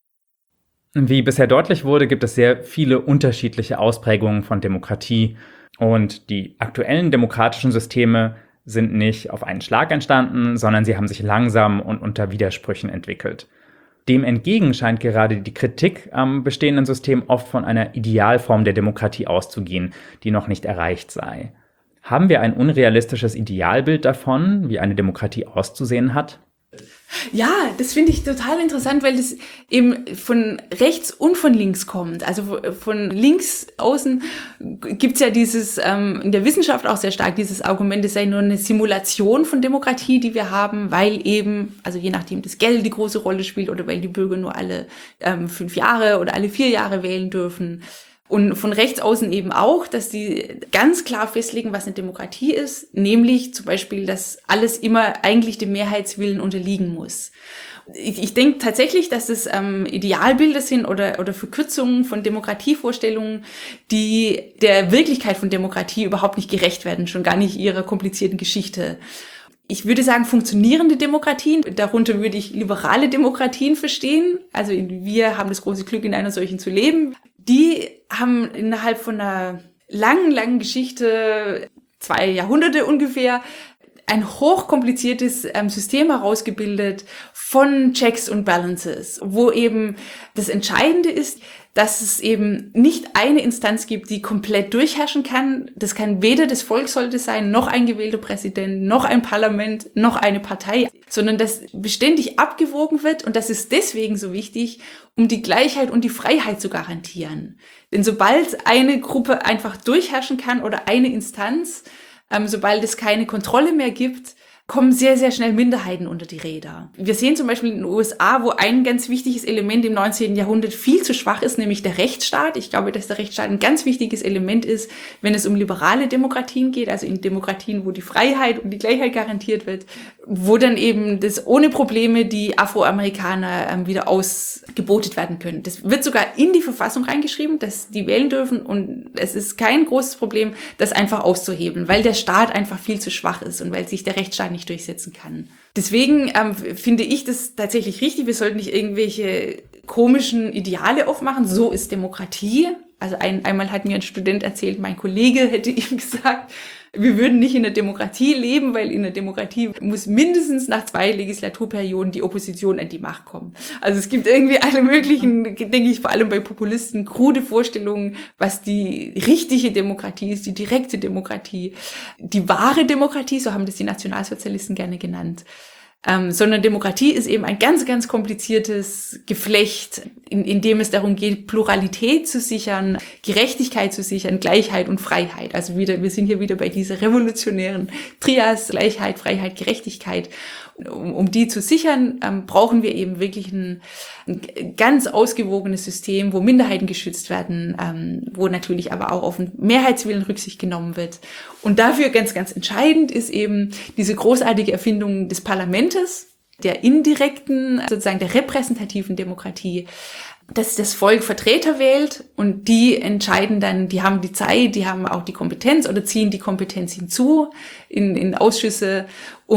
Wie bisher deutlich wurde, gibt es sehr viele unterschiedliche Ausprägungen von Demokratie. Und die aktuellen demokratischen Systeme sind nicht auf einen Schlag entstanden, sondern sie haben sich langsam und unter Widersprüchen entwickelt. Dem entgegen scheint gerade die Kritik am bestehenden System oft von einer Idealform der Demokratie auszugehen, die noch nicht erreicht sei. Haben wir ein unrealistisches Idealbild davon, wie eine Demokratie auszusehen hat? Ja, das finde ich total interessant, weil das eben von rechts und von links kommt. Also von links außen gibt's ja dieses, ähm, in der Wissenschaft auch sehr stark, dieses Argument, es sei nur eine Simulation von Demokratie, die wir haben, weil eben, also je nachdem das Geld die große Rolle spielt oder weil die Bürger nur alle ähm, fünf Jahre oder alle vier Jahre wählen dürfen. Und von rechts außen eben auch, dass die ganz klar festlegen, was eine Demokratie ist, nämlich zum Beispiel, dass alles immer eigentlich dem Mehrheitswillen unterliegen muss. Ich, ich denke tatsächlich, dass es ähm, Idealbilder sind oder, oder Verkürzungen von Demokratievorstellungen, die der Wirklichkeit von Demokratie überhaupt nicht gerecht werden, schon gar nicht ihrer komplizierten Geschichte. Ich würde sagen, funktionierende Demokratien, darunter würde ich liberale Demokratien verstehen. Also wir haben das große Glück, in einer solchen zu leben. Die haben innerhalb von einer langen, langen Geschichte, zwei Jahrhunderte ungefähr, ein hochkompliziertes ähm, System herausgebildet von Checks und Balances, wo eben das Entscheidende ist, dass es eben nicht eine Instanz gibt, die komplett durchherrschen kann. Das kann weder das Volk sollte sein, noch ein gewählter Präsident, noch ein Parlament, noch eine Partei, sondern dass beständig abgewogen wird. Und das ist deswegen so wichtig, um die Gleichheit und die Freiheit zu garantieren. Denn sobald eine Gruppe einfach durchherrschen kann oder eine Instanz, ähm, sobald es keine Kontrolle mehr gibt, kommen sehr, sehr schnell Minderheiten unter die Räder. Wir sehen zum Beispiel in den U S A, wo ein ganz wichtiges Element im neunzehnten Jahrhundert viel zu schwach ist, nämlich der Rechtsstaat. Ich glaube, dass der Rechtsstaat ein ganz wichtiges Element ist, wenn es um liberale Demokratien geht, also in Demokratien, wo die Freiheit und die Gleichheit garantiert wird, wo dann eben das ohne Probleme die Afroamerikaner ähm, wieder ausgebotet werden können. Das wird sogar in die Verfassung reingeschrieben, dass die wählen dürfen, und es ist kein großes Problem, das einfach auszuhebeln, weil der Staat einfach viel zu schwach ist und weil sich der Rechtsstaat nicht durchsetzen kann. Deswegen ähm, finde ich das tatsächlich richtig. Wir sollten nicht irgendwelche komischen Ideale aufmachen. So ist Demokratie. Also ein, einmal hat mir ein Student erzählt, mein Kollege hätte ihm gesagt, wir würden nicht in der Demokratie leben, weil in der Demokratie muss mindestens nach zwei Legislaturperioden die Opposition an die Macht kommen. Also es gibt irgendwie alle möglichen, denke ich, vor allem bei Populisten, krude Vorstellungen, was die richtige Demokratie ist, die direkte Demokratie, die wahre Demokratie, so haben das die Nationalsozialisten gerne genannt. Ähm, sondern Demokratie ist eben ein ganz, ganz kompliziertes Geflecht, in, in dem es darum geht, Pluralität zu sichern, Gerechtigkeit zu sichern, Gleichheit und Freiheit. Also wieder, wir sind hier wieder bei dieser revolutionären Trias, Gleichheit, Freiheit, Gerechtigkeit. Um, um die zu sichern, ähm, brauchen wir eben wirklich ein, ein ganz ausgewogenes System, wo Minderheiten geschützt werden, ähm, wo natürlich aber auch auf den Mehrheitswillen Rücksicht genommen wird. Und dafür ganz, ganz entscheidend ist eben diese großartige Erfindung des Parlamentes, der indirekten, sozusagen der repräsentativen Demokratie, dass das Volk Vertreter wählt und die entscheiden dann, die haben die Zeit, die haben auch die Kompetenz oder ziehen die Kompetenz hinzu in, in Ausschüsse,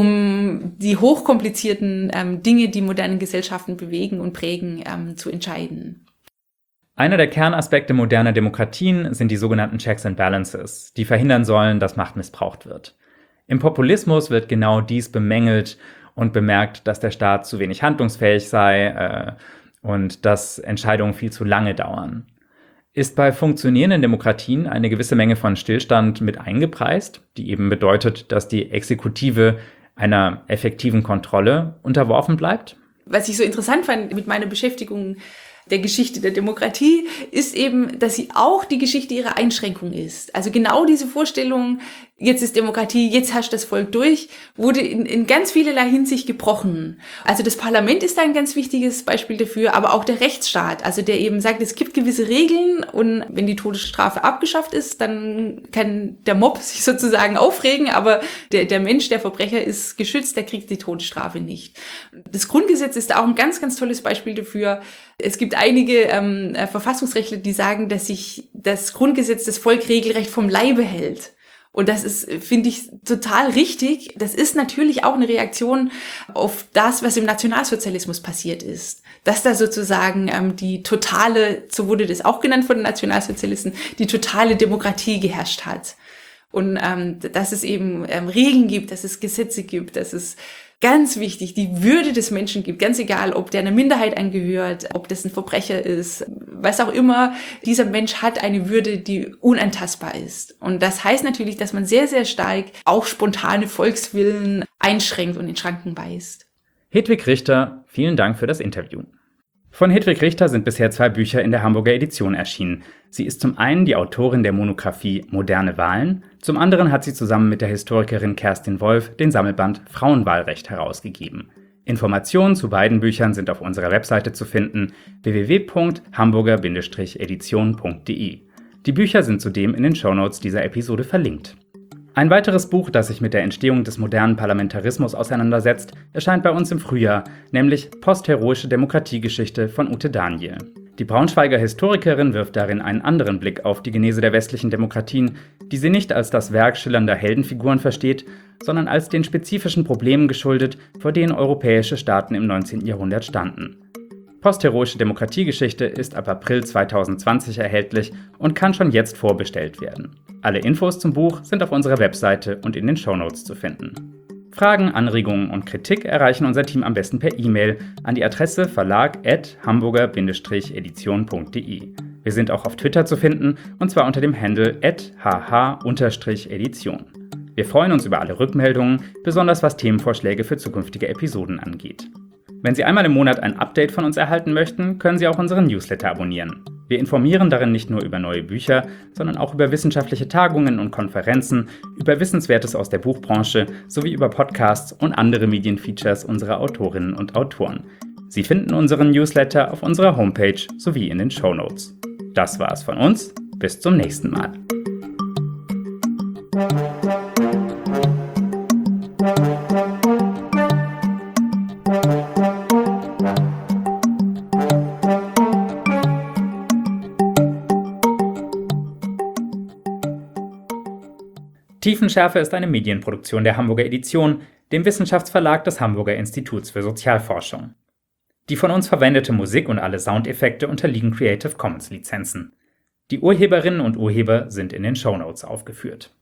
um die hochkomplizierten ähm, Dinge, die modernen Gesellschaften bewegen und prägen, ähm, zu entscheiden. Einer der Kernaspekte moderner Demokratien sind die sogenannten Checks and Balances, die verhindern sollen, dass Macht missbraucht wird. Im Populismus wird genau dies bemängelt und bemerkt, dass der Staat zu wenig handlungsfähig sei, äh, und dass Entscheidungen viel zu lange dauern. Ist bei funktionierenden Demokratien eine gewisse Menge von Stillstand mit eingepreist, die eben bedeutet, dass die Exekutive einer effektiven Kontrolle unterworfen bleibt? Was ich so interessant fand mit meiner Beschäftigung der Geschichte der Demokratie, ist eben, dass sie auch die Geschichte ihrer Einschränkung ist. Also genau diese Vorstellung, jetzt ist Demokratie, jetzt herrscht das Volk durch, wurde in, in ganz vielerlei Hinsicht gebrochen. Also das Parlament ist da ein ganz wichtiges Beispiel dafür, aber auch der Rechtsstaat, also der eben sagt, es gibt gewisse Regeln und wenn die Todesstrafe abgeschafft ist, dann kann der Mob sich sozusagen aufregen, aber der, der Mensch, der Verbrecher ist geschützt, der kriegt die Todesstrafe nicht. Das Grundgesetz ist auch ein ganz, ganz tolles Beispiel dafür. Es gibt einige ähm, Verfassungsrechtler, die sagen, dass sich das Grundgesetz das Volk regelrecht vom Leibe hält. Und das ist, finde ich, total richtig. Das ist natürlich auch eine Reaktion auf das, was im Nationalsozialismus passiert ist. Dass da sozusagen ähm, die totale, so wurde das auch genannt von den Nationalsozialisten, die totale Demokratie geherrscht hat. Und ähm, dass es eben ähm, Regeln gibt, dass es Gesetze gibt, dass es ganz wichtig, die Würde des Menschen gibt, ganz egal, ob der einer Minderheit angehört, ob das ein Verbrecher ist, was auch immer, dieser Mensch hat eine Würde, die unantastbar ist. Und das heißt natürlich, dass man sehr, sehr stark auch spontane Volkswillen einschränkt und in Schranken weist. Hedwig Richter, vielen Dank für das Interview. Von Hedwig Richter sind bisher zwei Bücher in der Hamburger Edition erschienen. Sie ist zum einen die Autorin der Monographie Moderne Wahlen, zum anderen hat sie zusammen mit der Historikerin Kerstin Wolf den Sammelband Frauenwahlrecht herausgegeben. Informationen zu beiden Büchern sind auf unserer Webseite zu finden, w w w punkt hamburger Bindestrich edition punkt d e. Die Bücher sind zudem in den Shownotes dieser Episode verlinkt. Ein weiteres Buch, das sich mit der Entstehung des modernen Parlamentarismus auseinandersetzt, erscheint bei uns im Frühjahr, nämlich Postheroische Demokratiegeschichte von Ute Daniel. Die Braunschweiger Historikerin wirft darin einen anderen Blick auf die Genese der westlichen Demokratien, die sie nicht als das Werk schillernder Heldenfiguren versteht, sondern als den spezifischen Problemen geschuldet, vor denen europäische Staaten im neunzehnten Jahrhundert standen. Postheroische Demokratiegeschichte ist ab April zweitausendzwanzig erhältlich und kann schon jetzt vorbestellt werden. Alle Infos zum Buch sind auf unserer Webseite und in den Shownotes zu finden. Fragen, Anregungen und Kritik erreichen unser Team am besten per E-Mail an die Adresse verlag at hamburger Bindestrich edition punkt d e. Wir sind auch auf Twitter zu finden, und zwar unter dem Handle at h h Unterstrich edition. Wir freuen uns über alle Rückmeldungen, besonders was Themenvorschläge für zukünftige Episoden angeht. Wenn Sie einmal im Monat ein Update von uns erhalten möchten, können Sie auch unseren Newsletter abonnieren. Wir informieren darin nicht nur über neue Bücher, sondern auch über wissenschaftliche Tagungen und Konferenzen, über Wissenswertes aus der Buchbranche sowie über Podcasts und andere Medienfeatures unserer Autorinnen und Autoren. Sie finden unseren Newsletter auf unserer Homepage sowie in den Shownotes. Das war's von uns. Bis zum nächsten Mal. Tiefenschärfe ist eine Medienproduktion der Hamburger Edition, dem Wissenschaftsverlag des Hamburger Instituts für Sozialforschung. Die von uns verwendete Musik und alle Soundeffekte unterliegen Creative Commons Lizenzen. Die Urheberinnen und Urheber sind in den Shownotes aufgeführt.